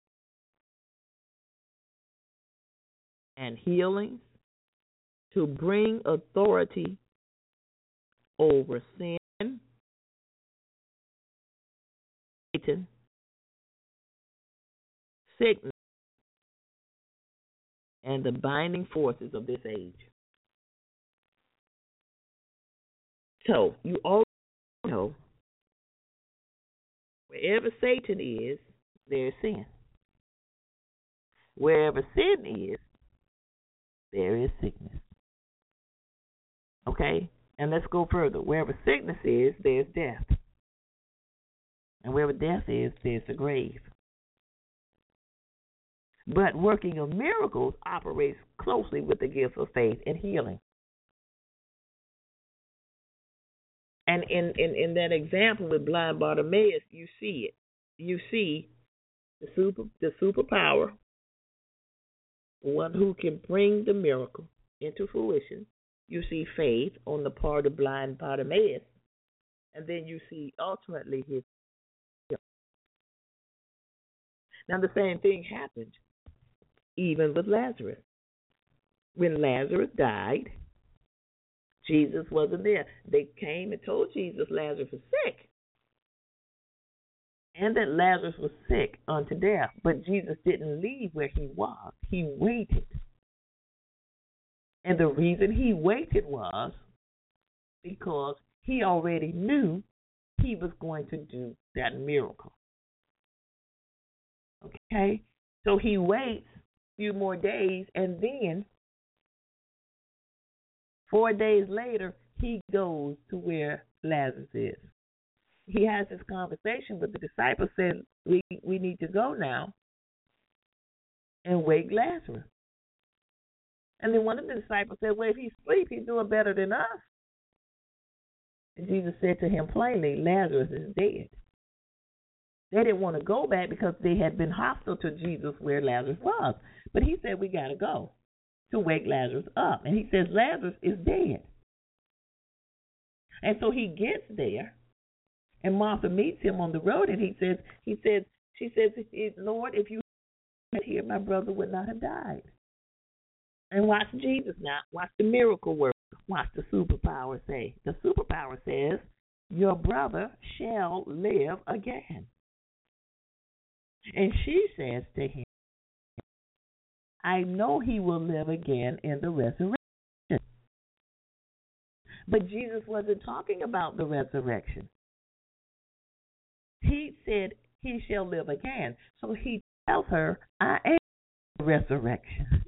and healings to bring authority over sin, Satan, sickness, and the binding forces of this age. So, you all know, wherever Satan is, there is sin. Wherever sin is, there is sickness. Okay? And let's go further. Wherever sickness is, there's death. And wherever death is, there's the grave. But working of miracles operates closely with the gift of faith and healing. And in, in, in that example with blind Bartimaeus, you see it. You see the super the superpower, one who can bring the miracle into fruition. You see faith on the part of blind Bartimaeus. And then you see ultimately his healing. Now the same thing happened even with Lazarus. When Lazarus died, Jesus wasn't there. They came and told Jesus Lazarus was sick. And that Lazarus was sick unto death. But Jesus didn't leave where he was. He waited. And the reason he waited was because he already knew he was going to do that miracle. Okay? So he waits a few more days, and then four days later, he goes to where Lazarus is. He has this conversation with the disciples, said, we, we need to go now and wake Lazarus. And then one of the disciples said, well, if he's asleep, he's doing better than us. And Jesus said to him plainly, Lazarus is dead. They didn't want to go back because they had been hostile to Jesus where Lazarus was. But he said, we got to go to wake Lazarus up. And he says, Lazarus is dead. And so he gets there, and Martha meets him on the road, and he says, he says, she says, Lord, if you were here, my brother would not have died. And watch Jesus now. Watch the miracle work. Watch the superpower say. The superpower says, your brother shall live again. And she says to him, I know he will live again in the resurrection. But Jesus wasn't talking about the resurrection. He said he shall live again. So he tells her, I am the resurrection.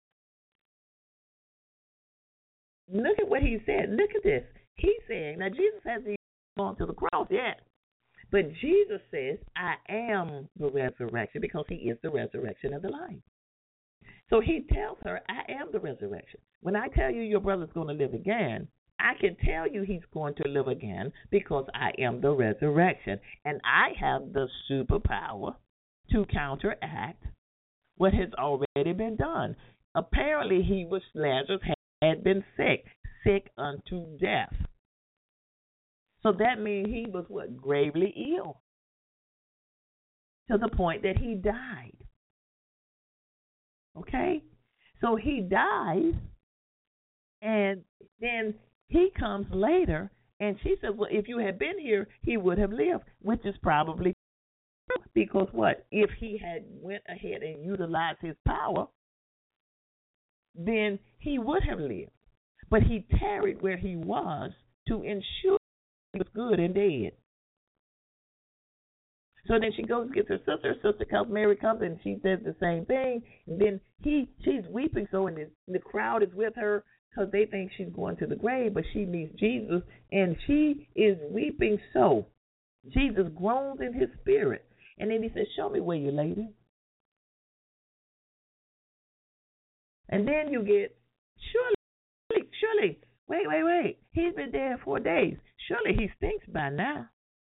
Look at what he said. Look at this. He's saying, now Jesus hasn't even gone to the cross yet. But Jesus says, I am the resurrection, because he is the resurrection of the life. So he tells her, I am the resurrection. When I tell you your brother's going to live again, I can tell you he's going to live again because I am the resurrection, and I have the superpower to counteract what has already been done. Apparently, he was Lazarus had been sick, sick unto death. So that means he was what? Gravely ill, to the point that he died. Okay? So he dies, and then he comes later, and she says, well, if you had been here, he would have lived, which is probably true. Because what? If he had went ahead and utilized his power, then he would have lived. But he tarried where he was to ensure he was good and dead. So then she goes and gets her sister. Her sister comes, Mary comes, and she says the same thing. And then he, she's weeping so, and the, the crowd is with her because they think she's going to the grave, but she meets Jesus, and she is weeping so. Jesus groans in his spirit. And then he says, show me where you laid him. And then you get, surely, surely, wait, wait, wait. He's been dead four days. Surely he stinks by now.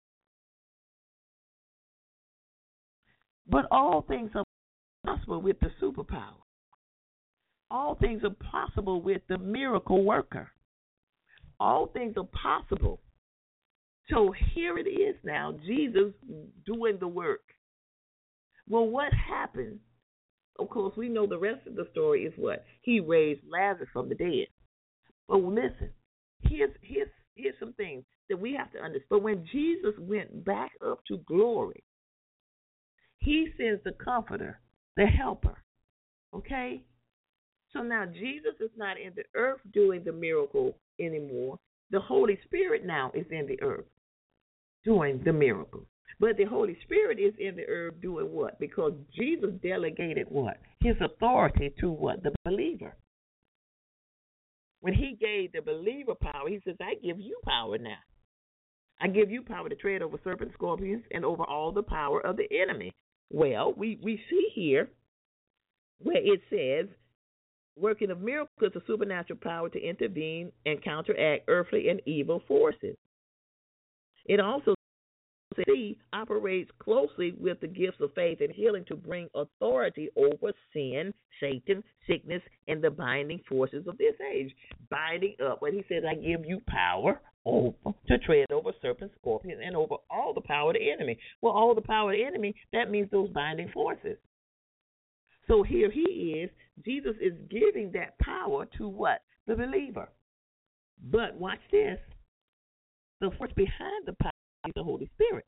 But all things are possible with the superpower. All things are possible with the miracle worker. All things are possible. So here it is now, Jesus doing the work. Well, what happened? Of course, we know the rest of the story is what? He raised Lazarus from the dead. But listen, here's, here's, here's some things that we have to understand. But when Jesus went back up to glory, he sends the comforter, the helper. Okay? So now Jesus is not in the earth doing the miracle anymore. The Holy Spirit now is in the earth doing the miracle. But the Holy Spirit is in the earth doing what? Because Jesus delegated what? His authority to what? The believer. When he gave the believer power, he says, I give you power now. I give you power to tread over serpents, scorpions, and over all the power of the enemy. Well, we, we see here where it says, working of miracles, a supernatural power to intervene and counteract earthly and evil forces. It also says he operates closely with the gifts of faith and healing to bring authority over sin, Satan, sickness, and the binding forces of this age. Binding up what he says, I give you power over to tread over serpents, scorpions, and over all the power of the enemy. Well, all the power of the enemy, that means those binding forces. So here he is. Jesus is giving that power to what? The believer. But watch this. The force behind the power is the Holy Spirit.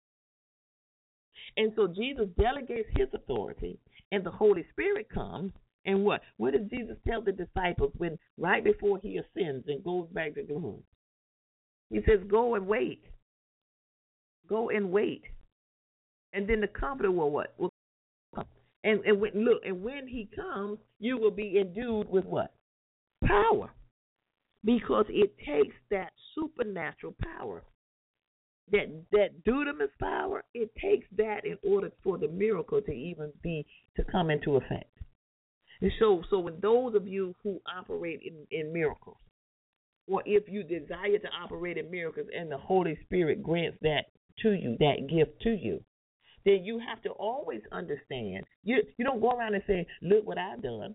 And so Jesus delegates his authority, and the Holy Spirit comes. And what? What does Jesus tell the disciples when right before he ascends and goes back to glory? He says, go and wait. Go and wait. And then the Comforter will what? Will come. And, and when, look, and when he comes, you will be endued with what? Power. Because it takes that supernatural power, that that dunamis power, it takes that in order for the miracle to even be, to come into effect. And so, so when those of you who operate in, in miracles, or if you desire to operate in miracles and the Holy Spirit grants that to you, that gift to you, then you have to always understand. You you don't go around and say, look what I've done.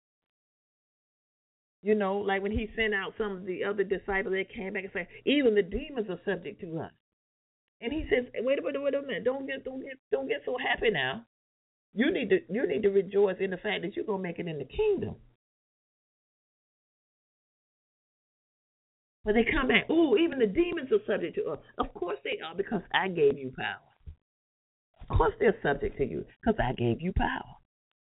You know, like when he sent out some of the other disciples, they came back and said, even the demons are subject to us. And he says, wait a minute, wait a minute, don't get don't get don't get so happy now. You need to you need to rejoice in the fact that you're gonna make it in the kingdom. But they come back, oh, even the demons are subject to us. Of course they are, because I gave you power. Of course they're subject to you, because I gave you power.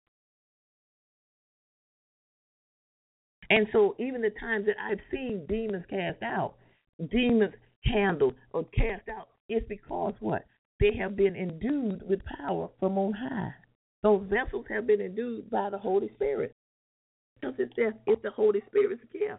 And so even the times that I've seen demons cast out, demons handled or cast out, it's because what? They have been endued with power from on high. Those vessels have been endued by the Holy Spirit. Because it's the, it's the Holy Spirit's gift.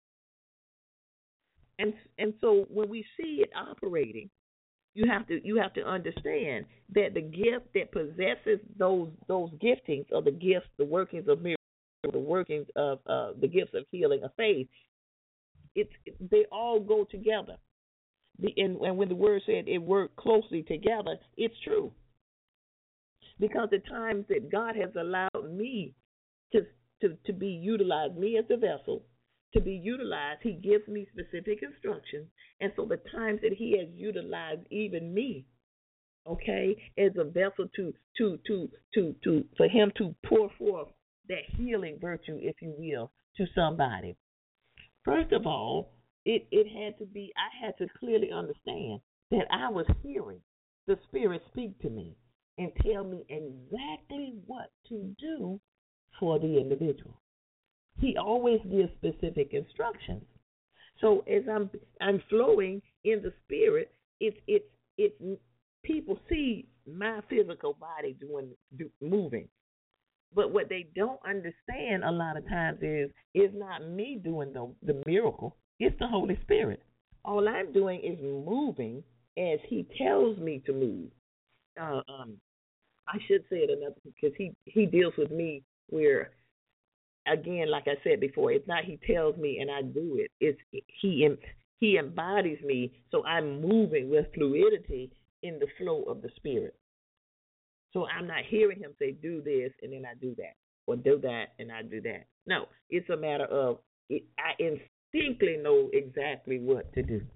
And and so when we see it operating, you have to you have to understand that the gift that possesses those those giftings, or the gifts, the workings of miracles, the workings of uh, the gifts of healing of faith, it's it, they all go together. The, and, and when the word said it worked closely together, it's true. Because the times that God has allowed me to, to, to be utilized, me as a vessel, to be utilized, he gives me specific instructions. And so the times that he has utilized even me, okay, as a vessel to to to to to for him to pour forth that healing virtue, if you will, to somebody. First of all, it, it had to be, I had to clearly understand that I was hearing the Spirit speak to me and tell me exactly what to do for the individual. He always gives specific instructions. So as I'm I'm flowing in the Spirit, it's it's it's people see my physical body doing do, moving, but what they don't understand a lot of times is it's not me doing the the miracle. It's the Holy Spirit. All I'm doing is moving as He tells me to move. Uh, um, I should say it another because he he deals with me where. Again, like I said before, it's not he tells me and I do it. It's he he embodies me, so I'm moving with fluidity in the flow of the Spirit. So I'm not hearing him say, do this, and then I do that, or do that, and I do that. No, it's a matter of it, I instinctively know exactly what to do.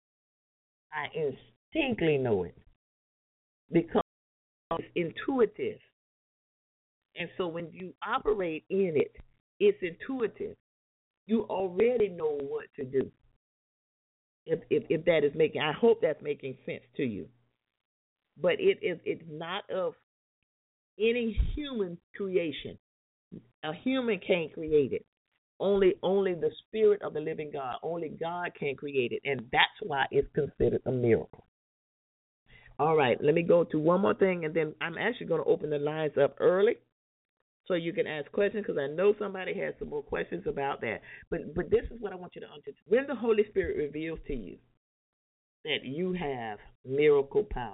I instinctively know it because it's intuitive. And so when you operate in it, it's intuitive. You already know what to do. If, if if that is making, I hope that's making sense to you. But it is it's not of any human creation. A human can't create it. Only only the Spirit of the living God. Only God can create it, and that's why it's considered a miracle. All right, let me go to one more thing, and then I'm actually going to open the lines up early, so you can ask questions, because I know somebody has some more questions about that. But but this is what I want you to understand. When the Holy Spirit reveals to you that you have miracle power,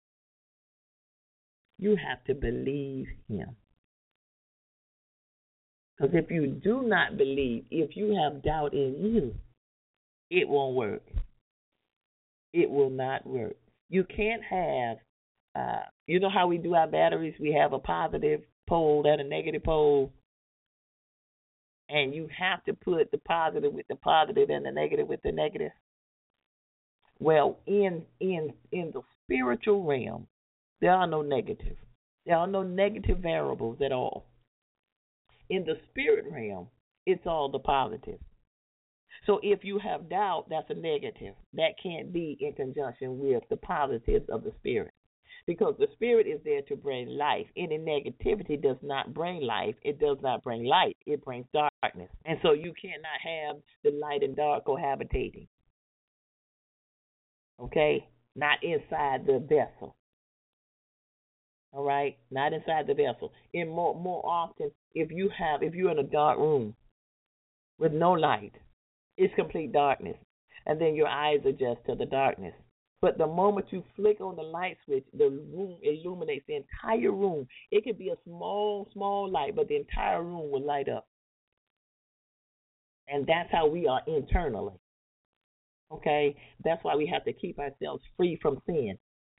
you have to believe Him. Because if you do not believe, if you have doubt in you, it won't work. It will not work. You can't have, uh, you know how we do our batteries? We have a positive pole and a negative pole, and you have to put the positive with the positive and the negative with the negative. Well, in in in the spiritual realm, there are no negatives. There are no negative variables at all. In the spirit realm, it's all the positive. So if you have doubt, that's a negative. That can't be in conjunction with the positives of the Spirit. Because the Spirit is there to bring life. Any negativity does not bring life. It does not bring light. It brings darkness. And so you cannot have the light and dark cohabitating. Okay? Not inside the vessel. All right? Not inside the vessel. And more more often, if you have if you're in a dark room with no light, it's complete darkness. And then your eyes adjust to the darkness. But the moment you flick on the light switch, the room illuminates the entire room. It could be a small, small light, but the entire room will light up. And that's how we are internally. Okay? That's why we have to keep ourselves free from sin.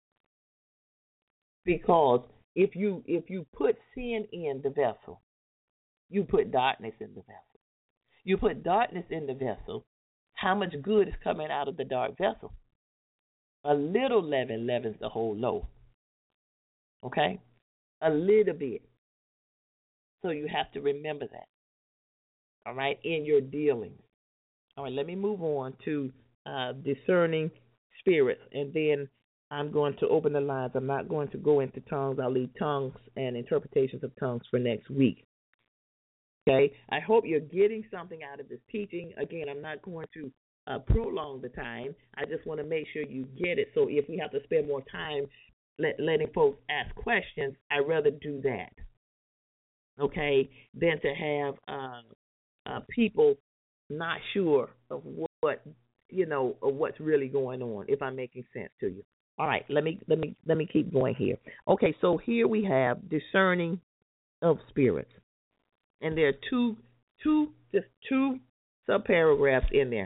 Because if you if you put sin in the vessel, you put darkness in the vessel. You put darkness in the vessel, how much good is coming out of the dark vessel? A little leaven leavens the whole loaf. Okay? A little bit. So you have to remember that. All right? In your dealings. All right, let me move on to uh, discerning spirits. And then I'm going to open the lines. I'm not going to go into tongues. I'll leave tongues and interpretations of tongues for next week. Okay? I hope you're getting something out of this teaching. Again, I'm not going to Uh, prolong the time. I just want to make sure you get it. So if we have to spend more time let, letting folks ask questions, I'd rather do that, okay, than to have uh, uh, people not sure of what, you know, of what's really going on, if I'm making sense to you. All right, let me let me let me keep going here. Okay, so here we have discerning of spirits, and there are two two just two subparagraphs in there.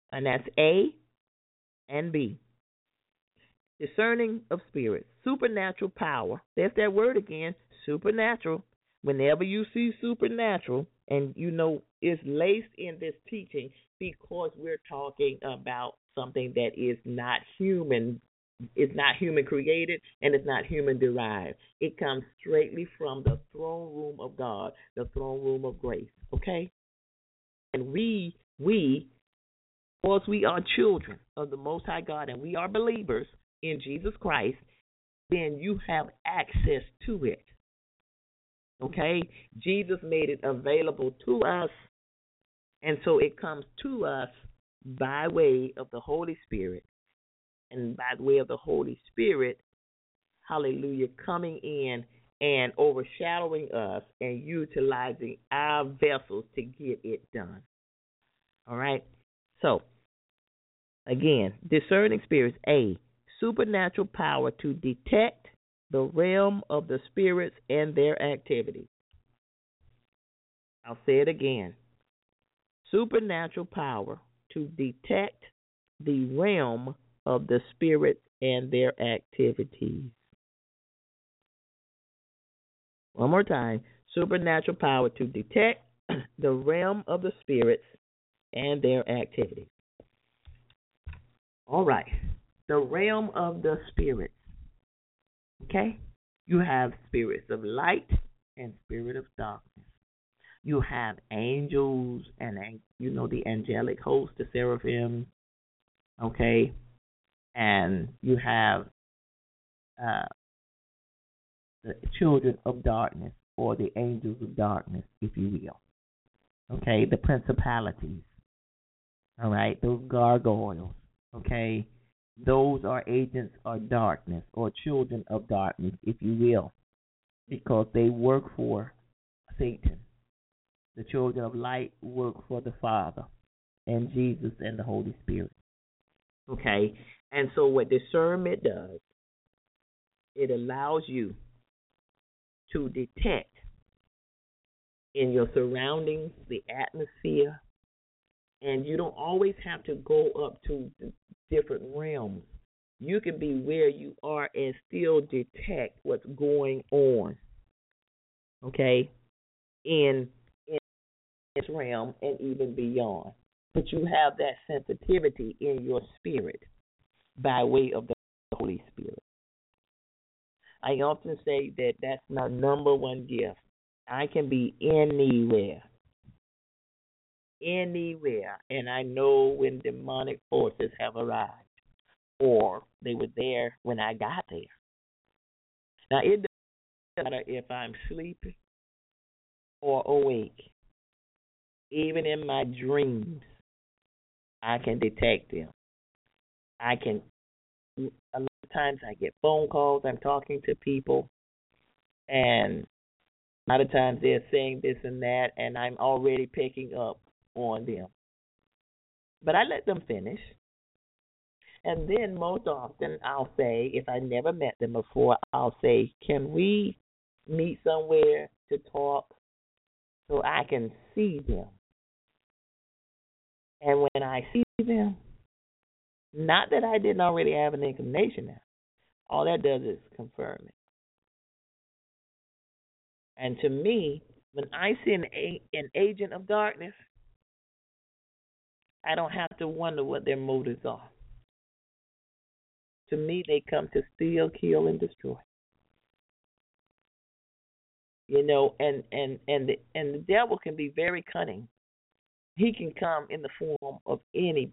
And that's A and B. Discerning of spirits, supernatural power. There's that word again, supernatural. Whenever you see supernatural, and you know it's laced in this teaching because we're talking about something that is not human, it's not human created, and it's not human derived. It comes straightly from the throne room of God, the throne room of grace. Okay? And we, we, because we are children of the Most High God and we are believers in Jesus Christ, then you have access to it. Okay? Jesus made it available to us, and so it comes to us by way of the Holy Spirit. And by the way of the Holy Spirit, hallelujah, coming in and overshadowing us and utilizing our vessels to get it done. All right? So, again, discerning spirits, A, supernatural power to detect the realm of the spirits and their activities. I'll say it again. Supernatural power to detect the realm of the spirits and their activities. One more time. Supernatural power to detect the realm of the spirits and their activities. All right. The realm of the spirits. Okay? You have spirits of light and spirit of darkness. You have angels and, you know, the angelic host, the seraphim. Okay? And you have uh, the children of darkness, or the angels of darkness, if you will. Okay? The principalities. All right? Those gargoyles. Okay? Those are agents of darkness, or children of darkness, if you will, because they work for Satan. The children of light work for the Father and Jesus and the Holy Spirit. Okay? And so what discernment does, it allows you to detect in your surroundings, the atmosphere, and you don't always have to go up to different realms. You can be where you are and still detect what's going on, okay, in, in this realm and even beyond. But you have that sensitivity in your spirit by way of the Holy Spirit. I often say that that's my number one gift. I can be anywhere. Anywhere, and I know when demonic forces have arrived, or they were there when I got there. Now, it doesn't matter if I'm sleeping or awake. Even in my dreams, I can detect them. I can, a lot of times I get phone calls, I'm talking to people, and a lot of times they're saying this and that, and I'm already picking up on them. But I let them finish. And then most often I'll say, if I never met them before, I'll say, can we meet somewhere to talk so I can see them? And when I see them, not that I didn't already have an inclination now, all that does is confirm it. And to me, when I see an, an agent of darkness, I don't have to wonder what their motives are. To me, they come to steal, kill, and destroy. You know, and and and the, and the devil can be very cunning. He can come in the form of anybody.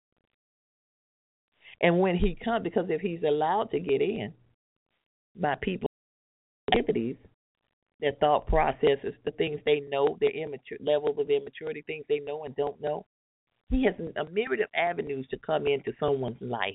And when he comes, because if he's allowed to get in by people's activities, their thought processes, the things they know, their immature levels of immaturity, things they know and don't know, he has a myriad of avenues to come into someone's life.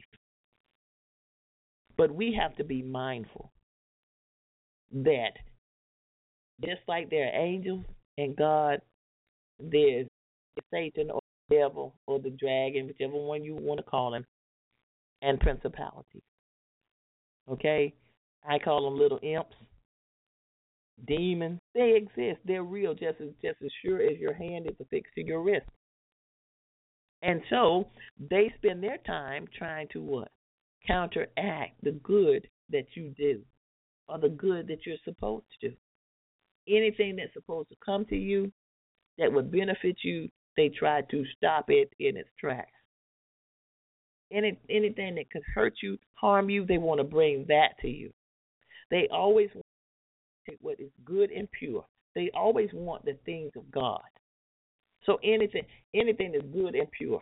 But we have to be mindful that just like there are angels and God, there's Satan or the devil or the dragon, whichever one you want to call him, and principalities. Okay? I call them little imps, demons. They exist. They're real, just as just as sure as your hand is affixed to your wrist. And so they spend their time trying to what? Counteract the good that you do or the good that you're supposed to do. Anything that's supposed to come to you that would benefit you, they try to stop it in its tracks. Any, anything that could hurt you, harm you, they want to bring that to you. They always want to take what is good and pure. They always want the things of God. So anything, anything that's good and pure,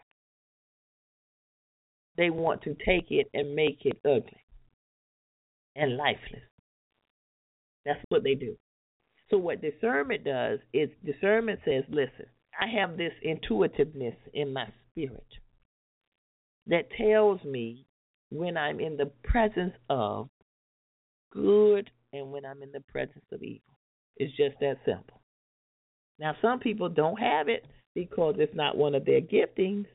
they want to take it and make it ugly and lifeless. That's what they do. So what discernment does is discernment says, listen, I have this intuitiveness in my spirit that tells me when I'm in the presence of good and when I'm in the presence of evil. It's just that simple. Now, some people don't have it because it's not one of their giftings,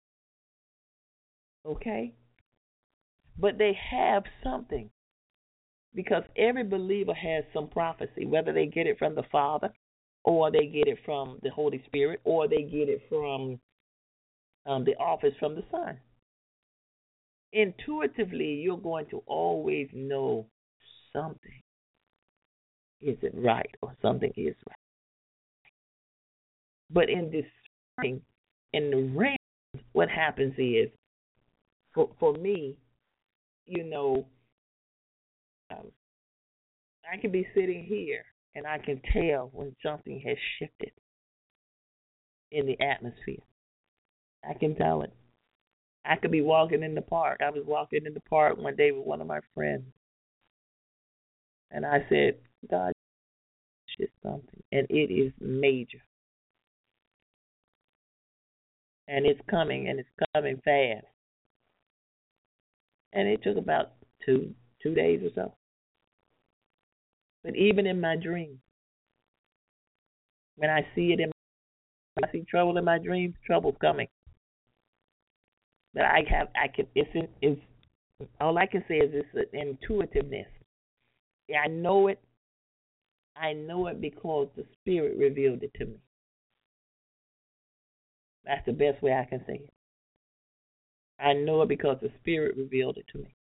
okay? But they have something because every believer has some prophecy, whether they get it from the Father or they get it from the Holy Spirit or they get it from um, the office from the Son. Intuitively, you're going to always know something isn't right or something is right. But in discerning, in the realm, what happens is, for, for me, you know, um, I can be sitting here and I can tell when something has shifted in the atmosphere. I can tell it. I could be walking in the park. I was walking in the park one day with one of my friends. And I said, God, shift something. And it is major. And it's coming, and it's coming fast. And it took about two two days or so. But even in my dreams, when I see it in my, when I see trouble in my dreams, trouble's coming. But I have, I can, it's, it's, all I can say is it's an intuitiveness. Yeah, I know it. I know it because the Spirit revealed it to me. That's the best way I can say it. I know it because the Spirit revealed it to me.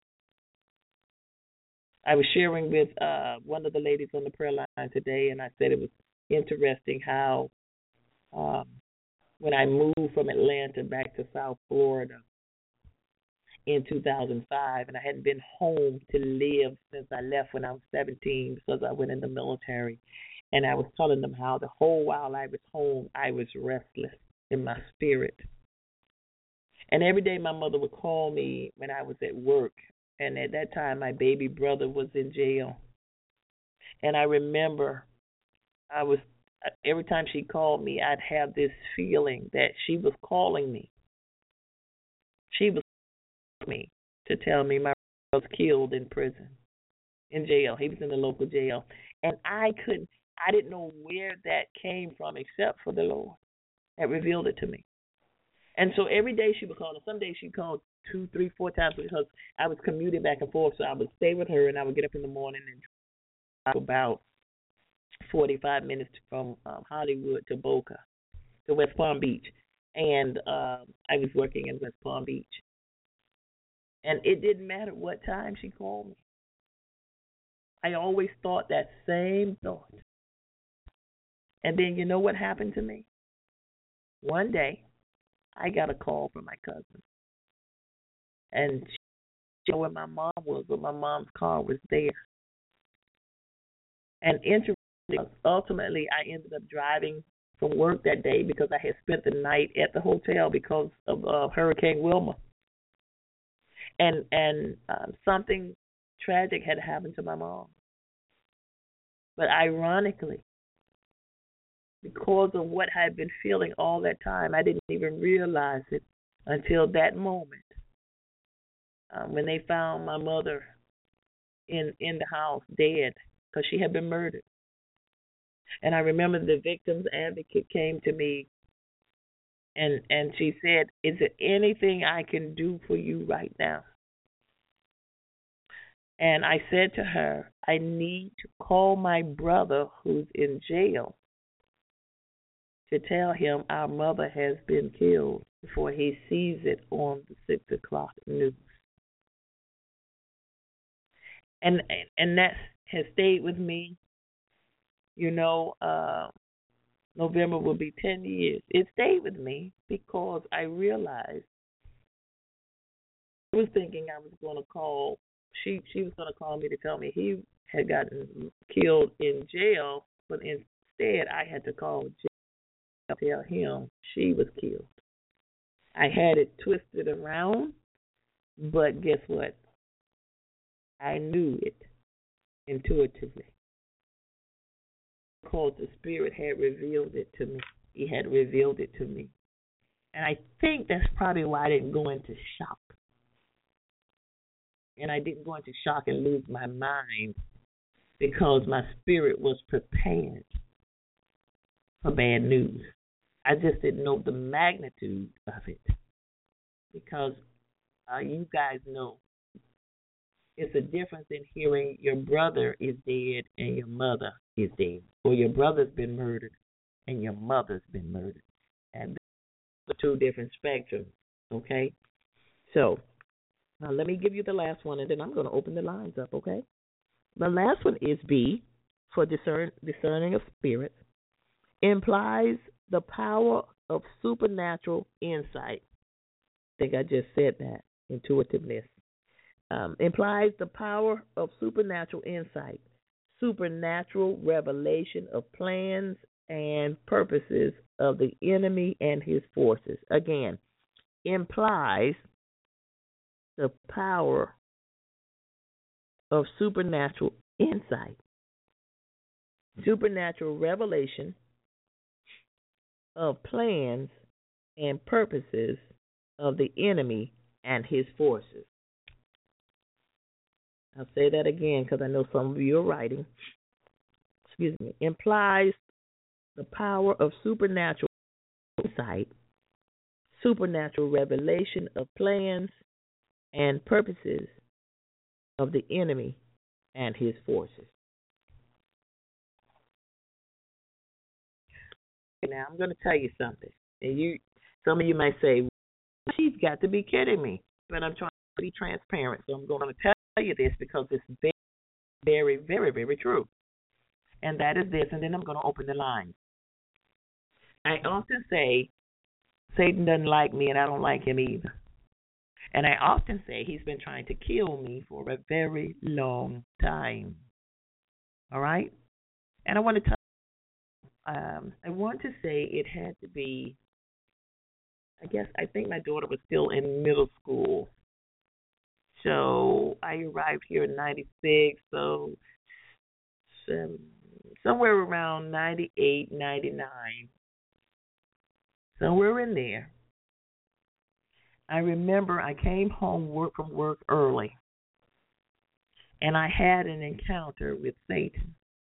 I was sharing with uh, one of the ladies on the prayer line today, and I said it was interesting how um, when I moved from Atlanta back to South Florida in two thousand five, and I hadn't been home to live since I left when I was seventeen because I went in the military, and I was telling them how the whole while I was home, I was restless in my spirit. And every day my mother would call me when I was at work, and at that time my baby brother was in jail. And I remember I was every time she called me, I'd have this feeling that she was calling me. She was calling me to tell me my brother was killed in prison, in jail. He was in the local jail. And I couldn't, I didn't know where that came from except for the Lord that revealed it to me. And so every day she would call, and some days she'd call two, three, four times because I was commuting back and forth. So I would stay with her, and I would get up in the morning and drive about forty-five minutes from um, Hollywood to Boca, to West Palm Beach. And um, I was working in West Palm Beach. And it didn't matter what time she called me. I always thought that same thought. And then you know what happened to me? One day, I got a call from my cousin. And she knew where my mom was, but my mom's car was there. And interestingly, ultimately, I ended up driving from work that day because I had spent the night at the hotel because of uh, Hurricane Wilma. And and um, something tragic had happened to my mom. But ironically, because of what I had been feeling all that time, I didn't even realize it until that moment um, when they found my mother in in the house dead because she had been murdered. And I remember the victim's advocate came to me and, and she said, is there anything I can do for you right now? And I said to her, I need to call my brother who's in jail to tell him our mother has been killed before he sees it on the six o'clock news. And and that has stayed with me. You know, uh, November will be ten years. It stayed with me because I realized I was thinking I was going to call. She she was going to call me to tell me he had gotten killed in jail, but instead I had to call jail to tell him she was killed. I had it twisted around, but guess what? I knew it intuitively because the Spirit had revealed it to me. He had revealed it to me. And I think that's probably why I didn't go into shock. And I didn't go into shock and lose my mind because my spirit was prepared for bad news. I just didn't know the magnitude of it because uh, you guys know it's a difference in hearing your brother is dead and your mother is dead, or your brother's been murdered and your mother's been murdered. And those are two different spectrums, okay? So now let me give you the last one, and then I'm going to open the lines up, okay? The last one is B, for discern, discerning of spirits, implies the power of supernatural insight. I think I just said that, intuitiveness. Um, implies the power of supernatural insight, supernatural revelation of plans and purposes of the enemy and his forces. Again, implies the power of supernatural insight, supernatural revelation of plans and purposes of the enemy and his forces. I'll say that again because I know some of you are writing. Excuse me. Implies the power of supernatural insight, supernatural revelation of plans and purposes of the enemy and his forces. Now I'm going to tell you something, and you, some of you might say, "She's got to be kidding me," but I'm trying to be transparent, so I'm going to tell you this because it's very, very, very, very true. And that is this, and then I'm going to open the line. I often say Satan doesn't like me and I don't like him either. And I often say he's been trying to kill me for a very long time. All right? And I want to tell um, I want to say it had to be, I guess, I think my daughter was still in middle school. So I arrived here in ninety-six, so some, somewhere around ninety-eight, ninety-nine, somewhere in there. I remember I came home work from work early, and I had an encounter with Satan.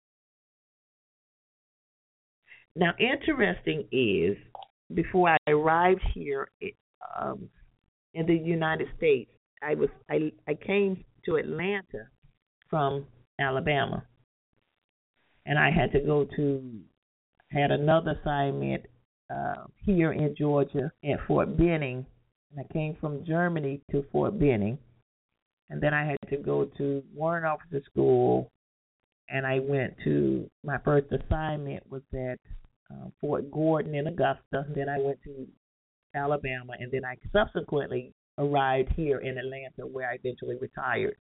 Now, interesting is, before I arrived here um, in the United States, I was I, I came to Atlanta from Alabama, and I had to go to had another assignment uh, here in Georgia at Fort Benning, and I came from Germany to Fort Benning, and then I had to go to Warrant Officer School, and I went to my first assignment was at uh, Fort Gordon in Augusta. Then I went to Alabama, and then I subsequently arrived here in Atlanta, where I eventually retired.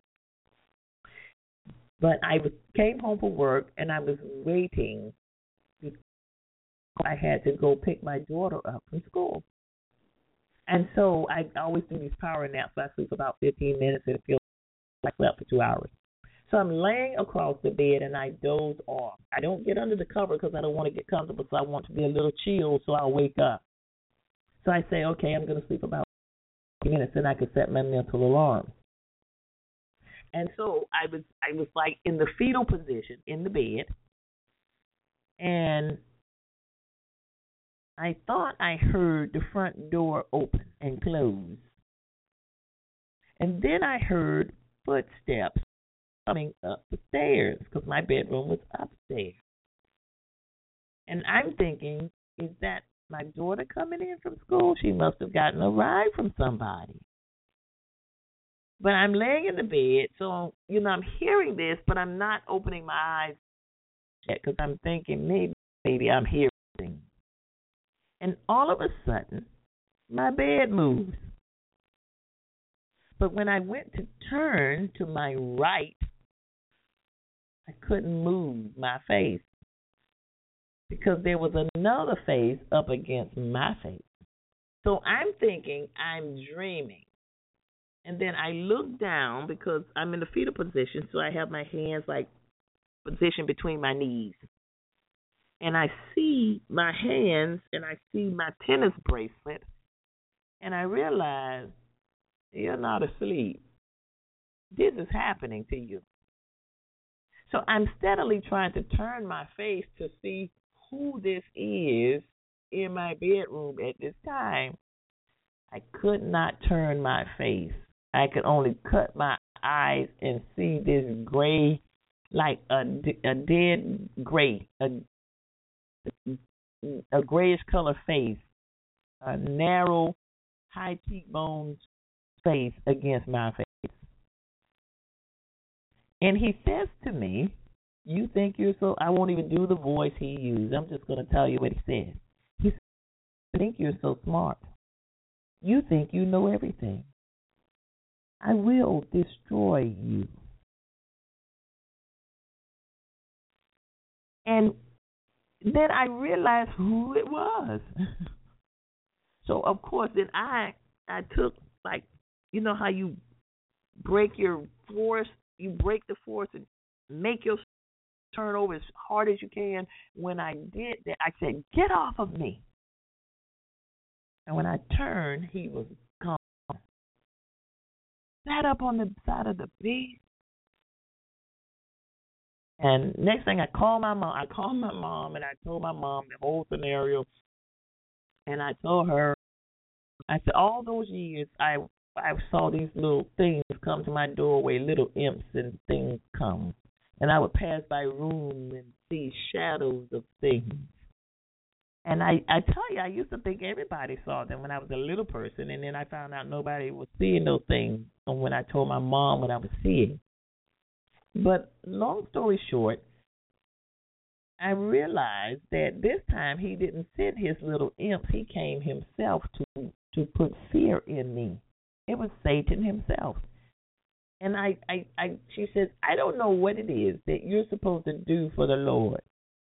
But I was, came home from work, and I was waiting because I had to go pick my daughter up from school. And so I always do these power naps. I sleep about fifteen minutes, and it feels like I slept for two hours. So I'm laying across the bed, and I doze off. I don't get under the cover because I don't want to get comfortable, so I want to be a little chilled so I'll wake up. So I say, okay, I'm going to sleep about minutes, and I could set my mental alarm. And so I was I was like in the fetal position in the bed, and I thought I heard the front door open and close. And then I heard footsteps coming up the stairs because my bedroom was upstairs. And I'm thinking is that my daughter coming in from school? She must have gotten a ride from somebody. But I'm laying in the bed, so, you know, I'm hearing this, but I'm not opening my eyes yet because I'm thinking maybe, maybe I'm hearing things. And all of a sudden, my bed moves. But when I went to turn to my right, I couldn't move my face because there was another face up against my face. So I'm thinking I'm dreaming. And then I look down because I'm in the fetal position, so I have my hands like positioned between my knees. And I see my hands and I see my tennis bracelet, and I realize you're not asleep. This is happening to you. So I'm steadily trying to turn my face to see who this is in my bedroom at this time. I could not turn my face. I could only cut my eyes and see this gray, like a, a dead gray, a, a grayish color face, a narrow, high cheekbones face against my face. And he says to me, you think you're so, I won't even do the voice he used. I'm just going to tell you what he said. He said, you think you're so smart. You think you know everything. I will destroy you. And then I realized who it was. So, of course, then I I took, like, you know how you break your force, you break the force and make your turn over as hard as you can. When I did that, I said, get off of me. And when I turned, he was gone. Sat up on the side of the bed. And next thing I called my mom. I called my mom and I told my mom the whole scenario. And I told her, I said, all those years I I saw these little things come to my doorway, little imps and things come. And I would pass by rooms and see shadows of things. And I, I tell you, I used to think everybody saw them when I was a little person, and then I found out nobody was seeing those things when I told my mom what I was seeing. But long story short, I realized that this time he didn't send his little imps. He came himself to, to put fear in me. It was Satan himself. And I, I, I, she says, I don't know what it is that you're supposed to do for the Lord.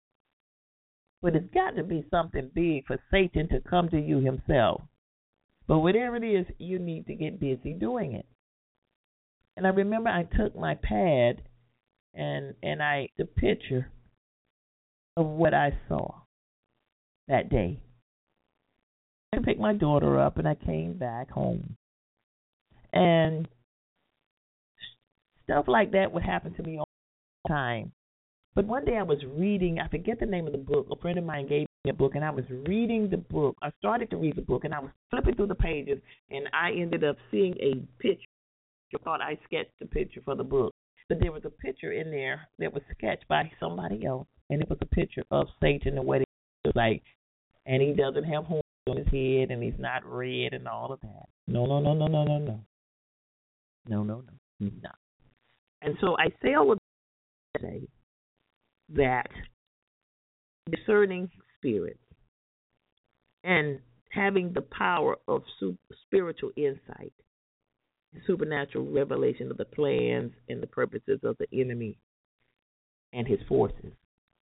But it's got to be something big for Satan to come to you himself. But whatever it is, you need to get busy doing it. And I remember I took my pad and and I the picture of what I saw that day. I picked my daughter up and I came back home. And stuff like that would happen to me all the time. But one day I was reading, I forget the name of the book. A friend of mine gave me a book, and I was reading the book. I started to read the book, and I was flipping through the pages, and I ended up seeing a picture. I thought I sketched the picture for the book. But there was a picture in there that was sketched by somebody else, and it was a picture of Satan and what it was like. And he doesn't have horns on his head, and he's not red and all of that. No, no, no, no, no, no, no. No, no, no, he's not. And so I say all of that to say that discerning spirits and having the power of spiritual insight, supernatural revelation of the plans and the purposes of the enemy and his forces.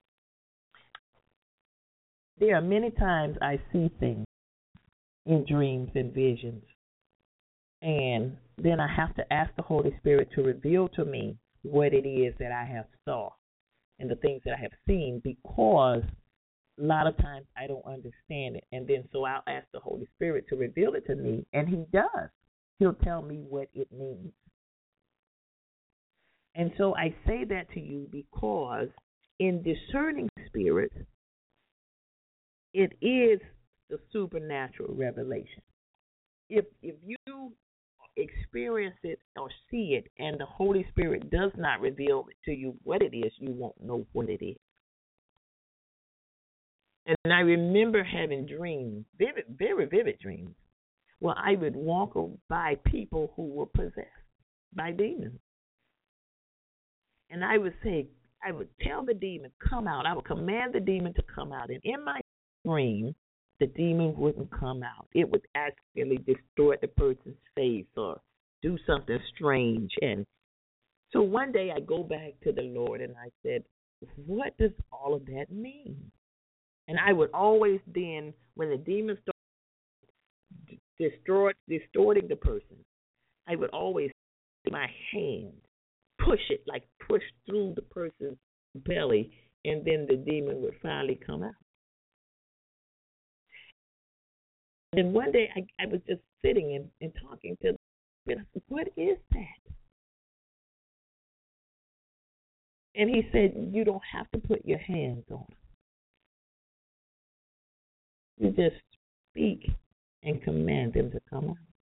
There are many times I see things in dreams and visions, and then I have to ask the Holy Spirit to reveal to me what it is that I have saw and the things that I have seen, because a lot of times I don't understand it. And then so I'll ask the Holy Spirit to reveal it to me, and he does. He'll tell me what it means. And so I say that to you because in discerning spirits, it is the supernatural revelation. If if you experience it or see it and the Holy Spirit does not reveal to you what it is, you won't know what it is. And I remember having dreams, vivid, very vivid dreams, where I would walk by people who were possessed by demons. And I would say, I would tell the demon, come out. I would command the demon to come out. And in my dream, the demon wouldn't come out. It would actually distort the person's face or do something strange. And so one day I go back to the Lord and I said, what does all of that mean? And I would always then, when the demon started distort, distorting the person, I would always take my hand, push it, like push through the person's belly, and then the demon would finally come out. And one day I, I was just sitting and, and talking to the I said, what is that? And he said, you don't have to put your hands on it. You just speak and command them to come out.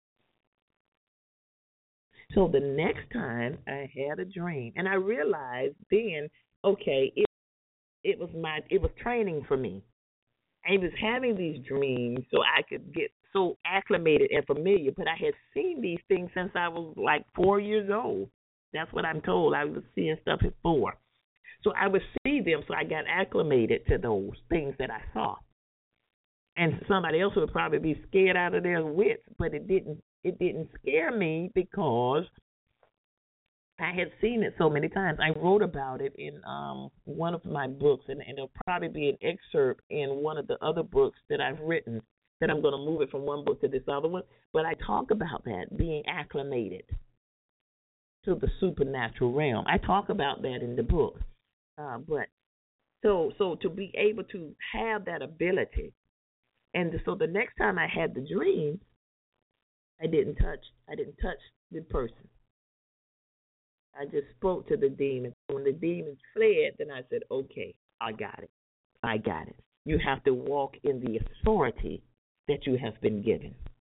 So the next time I had a dream, and I realized then, okay, it it was my it was training for me. I was having these dreams so I could get so acclimated and familiar, but I had seen these things since I was like four years old. That's what I'm told. I was seeing stuff at four. So I would see them, so I got acclimated to those things that I saw. And somebody else would probably be scared out of their wits, but it didn't it didn't scare me because I had seen it so many times. I wrote about it in um, one of my books, and, and it'll probably be an excerpt in one of the other books that I've written, that I'm going to move it from one book to this other one. But I talk about that, being acclimated to the supernatural realm. I talk about that in the book. Uh, but so so to be able to have that ability, and so the next time I had the dream, I didn't touch I didn't touch the person. I just spoke to the demon. When the demons fled, then I said, okay, I got it. I got it. You have to walk in the authority that you have been given.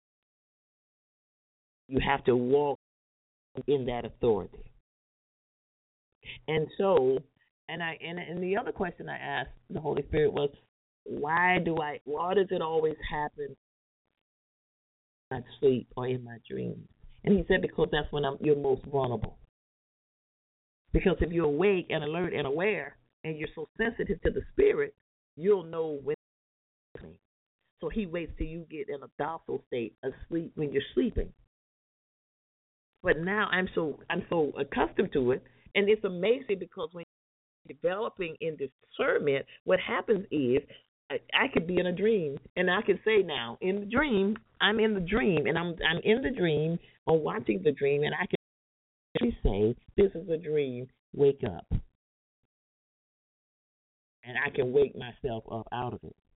You have to walk in that authority. And so, and I and, and the other question I asked the Holy Spirit was, why do I, why does it always happen in my sleep or in my dreams? And he said, because that's when I'm, you're most vulnerable. Because if you're awake and alert and aware, and you're so sensitive to the Spirit, you'll know when. So he waits till you get in a docile state, asleep when you're sleeping. But now I'm so I'm so accustomed to it, and it's amazing because when you're developing in discernment, what happens is I, I could be in a dream, and I can say now in the dream, I'm in the dream, and I'm I'm in the dream or watching the dream, and I can say, this is a dream, wake up. And I can wake myself up out of it.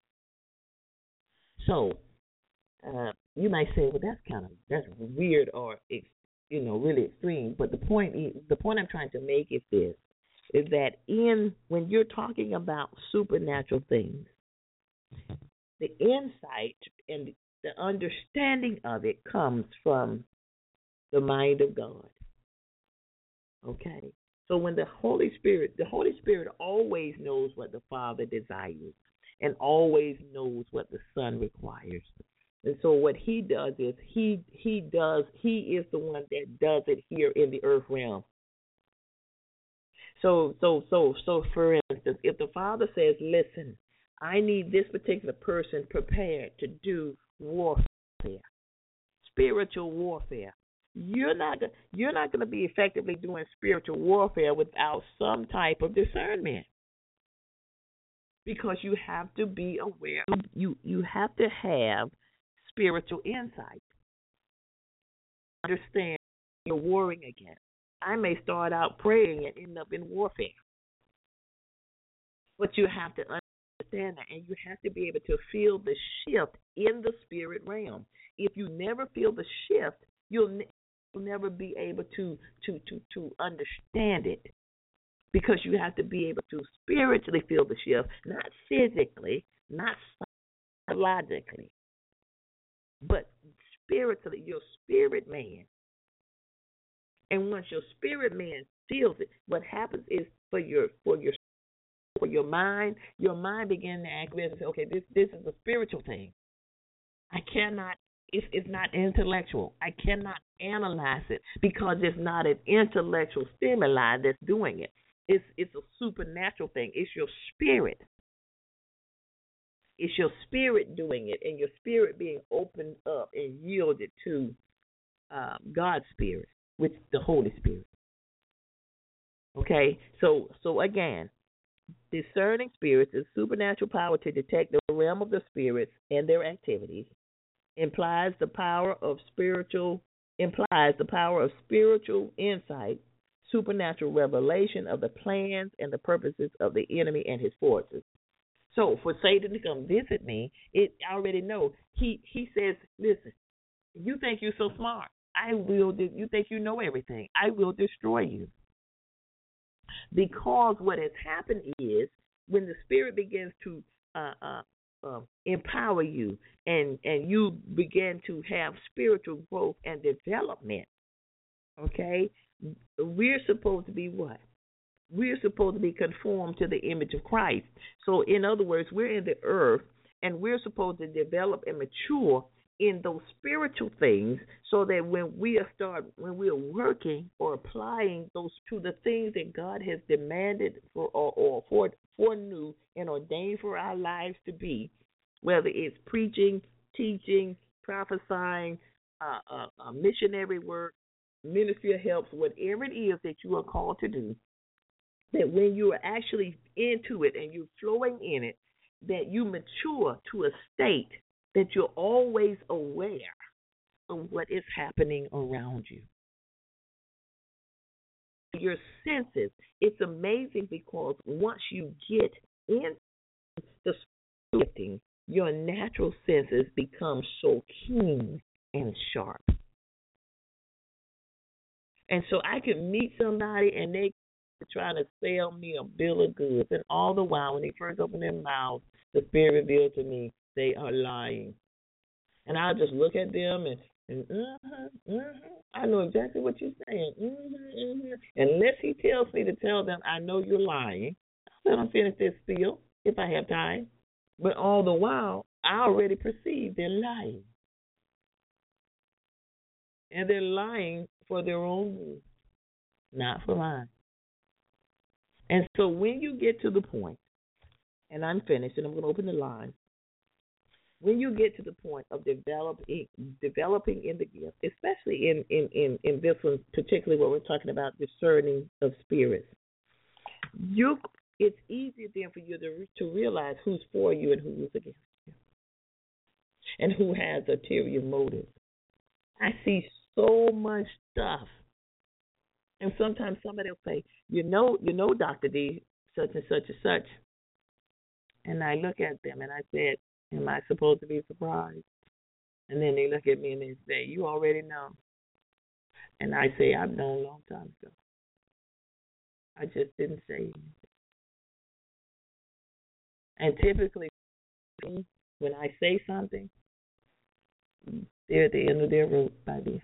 So, uh, you might say, well, that's kind of, that's weird or, you know, really extreme. But the point, is, the point I'm trying to make is this, is that in, when you're talking about supernatural things, the insight and the understanding of it comes from the mind of God. Okay, so when the Holy Spirit, the Holy Spirit always knows what the Father desires and always knows what the Son requires. And so what he does is he he does, he is the one that does it here in the earth realm. So, so, so, so for instance, if the Father says, listen, I need this particular person prepared to do warfare, spiritual warfare, You're not you're not going to be effectively doing spiritual warfare without some type of discernment, because you have to be aware. You you have to have spiritual insight. Understand you're warring against. I may start out praying and end up in warfare, but you have to understand that, and you have to be able to feel the shift in the spirit realm. If you never feel the shift, you'll You'll never be able to, to, to, to understand it, because you have to be able to spiritually feel the shift, not physically, not psychologically, but spiritually, your spirit man. And once your spirit man feels it, what happens is for your for your for your mind, your mind begin to activate and say, okay, this this is a spiritual thing. I cannot. It's it's not intellectual. I cannot analyze it because it's not an intellectual stimuli that's doing it. It's it's a supernatural thing. It's your spirit. It's your spirit doing it, and your spirit being opened up and yielded to uh, God's spirit, which is the Holy Spirit. Okay, so so again, discerning spirits is supernatural power to detect the realm of the spirits and their activities. Implies the power of spiritual implies the power of spiritual insight, supernatural revelation of the plans and the purposes of the enemy and his forces. So for Satan to come visit me, it I already know. He he says, listen, you think you're so smart. I will do you think you know everything. I will destroy you. Because what has happened is when the spirit begins to uh, uh, uh, empower you and, and you begin to have spiritual growth and development, okay, we're supposed to be what? We're supposed to be conformed to the image of Christ. So, in other words, we're in the earth, and we're supposed to develop and mature in those spiritual things, so that when we are start when we are working or applying those to the things that God has demanded for or, or for foreknew and ordained for our lives to be, whether it's preaching, teaching, prophesying, uh, uh, uh, missionary work, ministry of helps, whatever it is that you are called to do, that when you are actually into it and you're flowing in it, that you mature to a state that you're always aware of what is happening around you. Your senses, it's amazing because once you get in the gifting, your natural senses become so keen and sharp. And so I could meet somebody and they trying to sell me a bill of goods, and all the while when they first open their mouth, the Spirit revealed to me they are lying. And I'll just look at them and, and mm-hmm, mm-hmm, I know exactly what you're saying. Mm-hmm, mm-hmm. Unless he tells me to tell them I know you're lying, I'll let them finish this spiel if I have time. But all the while, I already perceive they're lying. And they're lying for their own good, not for mine. And so when you get to the point, and I'm finished, and I'm going to open the line. When you get to the point of developing developing in the gift, especially in, in, in, in this one, particularly what we're talking about, discerning of spirits, you it's easier then for you to, to realize who's for you and who is against you, and who has ulterior motives. I see so much stuff. And sometimes somebody will say, you know, you know, Doctor D, such and such and such. And I look at them and I said, am I supposed to be surprised? And then they look at me and they say, you already know. And I say, I've known a long time ago. I just didn't say anything. And typically, when I say something, they're at the end of their rope by then.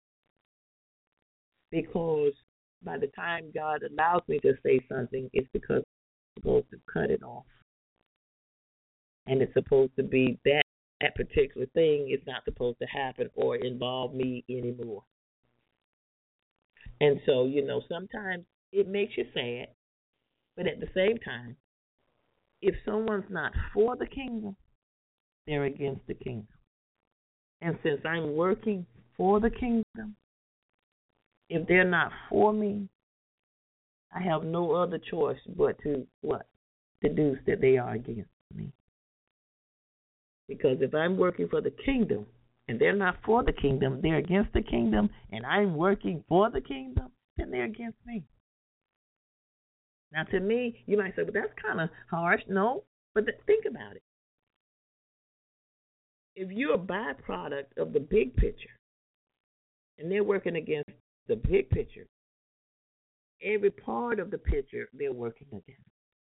Because by the time God allows me to say something, it's because I'm supposed to cut it off. And it's supposed to be that, that particular thing is not supposed to happen or involve me anymore. And so, you know, sometimes it makes you sad, but at the same time, if someone's not for the kingdom, they're against the kingdom. And since I'm working for the kingdom, if they're not for me, I have no other choice but to what? Deduce that they are against me. Because if I'm working for the kingdom and they're not for the kingdom, they're against the kingdom, and I'm working for the kingdom, then they're against me. Now, to me, you might say, well, that's kind of harsh. No, but th- think about it. If you're a byproduct of the big picture and they're working against the big picture, every part of the picture they're working against.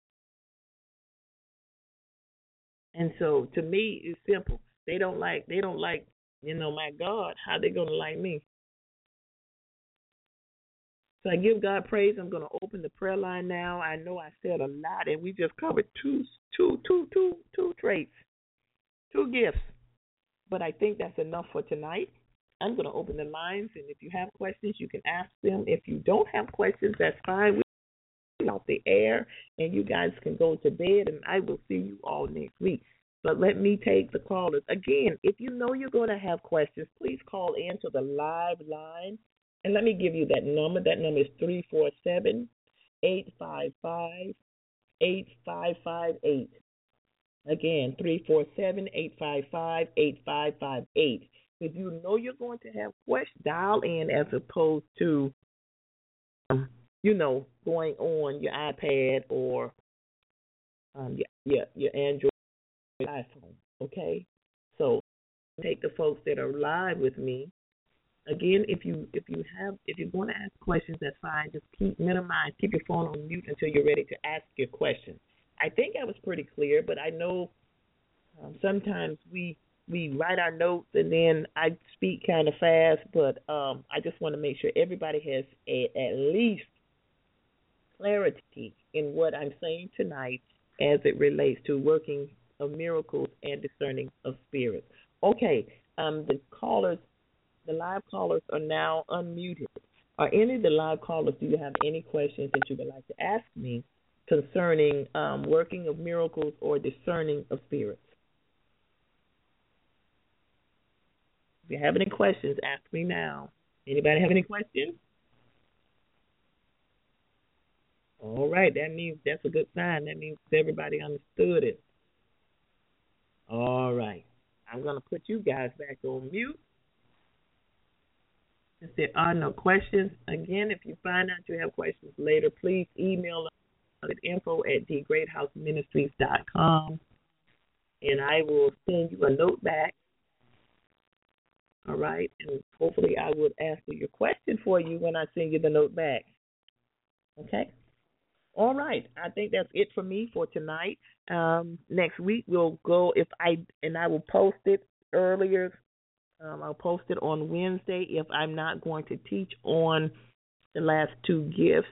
And so, to me, it's simple. They don't like, they don't like, you know, my God. How they gonna like me? So I give God praise. I'm going to open the prayer line now. I know I said a lot, and we just covered two, two, two, two, two traits, two gifts. But I think that's enough for tonight. I'm going to open the lines, and if you have questions, you can ask them. If you don't have questions, that's fine. We're off the air, and you guys can go to bed, and I will see you all next week. But let me take the callers. Again, if you know you're going to have questions, please call in to the live line. And let me give you that number. That number is three four seven, eight five five, eight five five eight. Again, three four seven, eight five five, eight five five eight. If you know you're going to have questions, dial in as opposed to, um, you know, going on your iPad or um, your, your, your Android iPhone, okay? So take the folks that are live with me. Again, if you if you have if you're going to ask questions, that's fine. Just keep minimize, keep your phone on mute until you're ready to ask your question. I think I was pretty clear, but I know um, sometimes we we write our notes and then I speak kind of fast. But um, I just want to make sure everybody has a, at least clarity in what I'm saying tonight as it relates to working of miracles and discerning of spirits. Okay, um, the callers. The live callers are now unmuted. Are any of the live callers, do you have any questions that you would like to ask me concerning um, working of miracles or discerning of spirits? If you have any questions, ask me now. Anybody have any questions? All right, that means that's a good sign. That means everybody understood it. All right. I'm going to put you guys back on mute. If there are no questions, again, if you find out you have questions later, please email us at info at the great house ministries dot com, and I will send you a note back. All right, and hopefully I will answer your question for you when I send you the note back. Okay? All right, I think that's it for me for tonight. Um, next week we'll go, if I and I will post it earlier. Um, I'll post it on Wednesday if I'm not going to teach on the last two gifts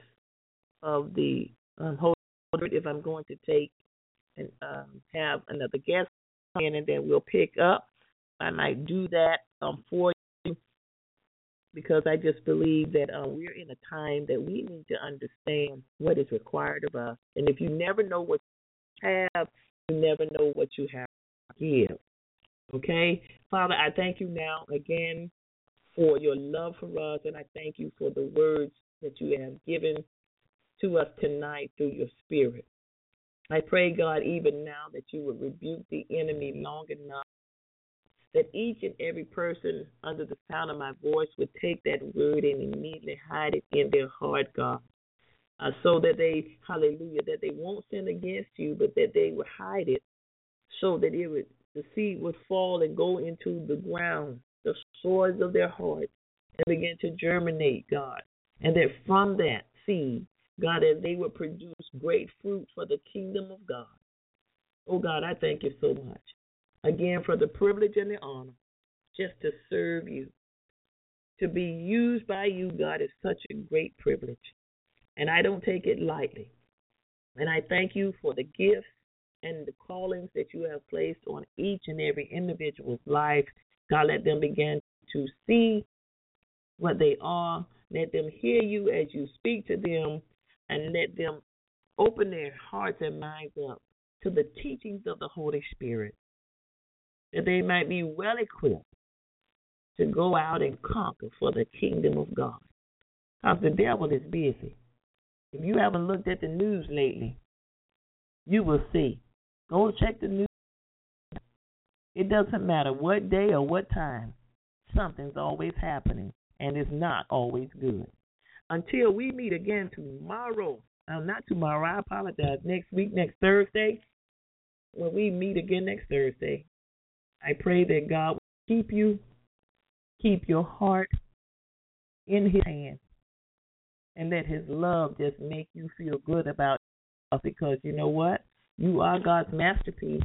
of the um, Holy Spirit. If I'm going to take and um, have another guest come in, and then we'll pick up, I might do that um, for you because I just believe that uh, we're in a time that we need to understand what is required of us. And if you never know what you have, you never know what you have to give. Okay? Father, I thank you now again for your love for us, and I thank you for the words that you have given to us tonight through your Spirit. I pray, God, even now that you would rebuke the enemy long enough that each and every person under the sound of my voice would take that word and immediately hide it in their heart, God, uh, so that they, hallelujah, that they won't sin against you, but that they would hide it so that it would, the seed would fall and go into the ground, the soils of their heart, and begin to germinate, God, and that from that seed, God, that they would produce great fruit for the kingdom of God. Oh, God, I thank you so much. Again, for the privilege and the honor just to serve you. To be used by you, God, is such a great privilege. And I don't take it lightly. And I thank you for the gifts and the callings that you have placed on each and every individual's life. God, let them begin to see what they are. Let them hear you as you speak to them, and let them open their hearts and minds up to the teachings of the Holy Spirit, that they might be well equipped to go out and conquer for the kingdom of God. Because the devil is busy. If you haven't looked at the news lately, you will see. Go check the news. It doesn't matter what day or what time. Something's always happening, and it's not always good. Until we meet again tomorrow, uh, not tomorrow, I apologize, next week, next Thursday, when we meet again next Thursday, I pray that God will keep you, keep your heart in his hand, and let his love just make you feel good about yourself, because you know what? You are God's masterpiece.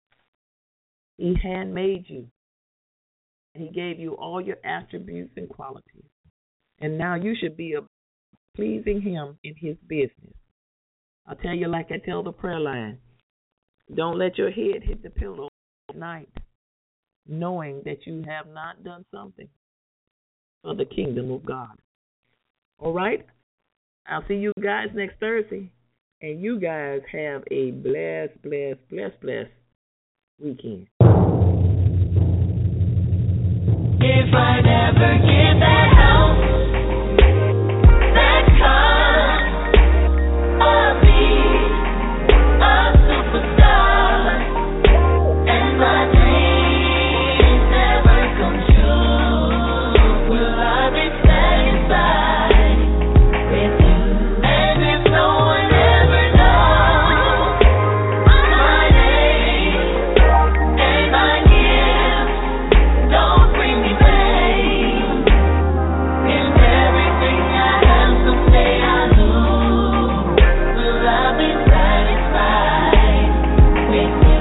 He handmade you. He gave you all your attributes and qualities. And now you should be a pleasing Him in His business. I'll tell you like I tell the prayer line, don't let your head hit the pillow at night knowing that you have not done something for the kingdom of God. All right? I'll see you guys next Thursday. And you guys have a blessed, blessed, blessed, blessed weekend. If I never get that house, that car, I'll be a superstar, and my dreams never come true. Will I be satisfied with you? And if no one ever knows my name and my gifts, don't bring me pain. If everything I have someday I lose, will I be satisfied with you?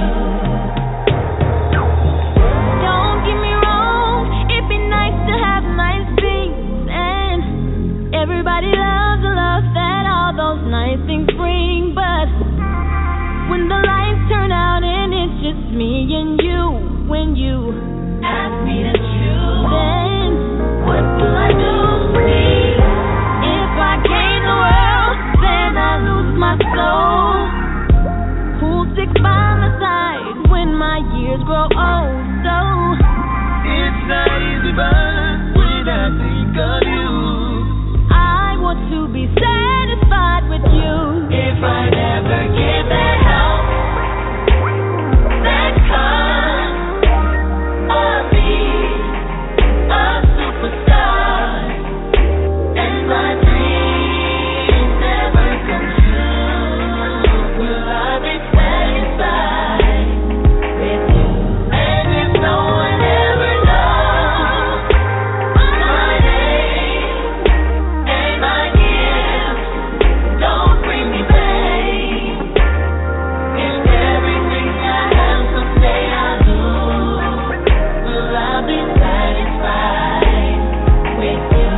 Don't get me wrong, it'd be nice to have nice things, and everybody loves the love that all those nice things bring. But when the lights turn out and it's just me and you, when you ask me to choose, then what will I do? See, if I gain the world, then I lose my soul. Who'll stick by my side when my years grow old? So it's not easy, but when I think of you, I want to be satisfied with you. If I never get that house, that car, I'll be a superstar, and my dreams never come true. Will I be satisfied with you? And if no one ever knows my name and my gifts, don't bring me pain. If everything I have someday I lose, will I be satisfied with you?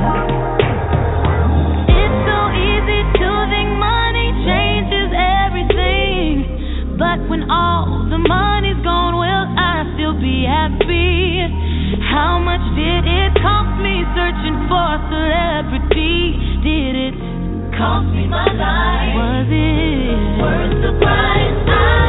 It's so easy to think money changes everything, but when all the money's gone, will I still be happy? How much did it cost me searching for celebrity? Did it cost me my life? Was it worth the price I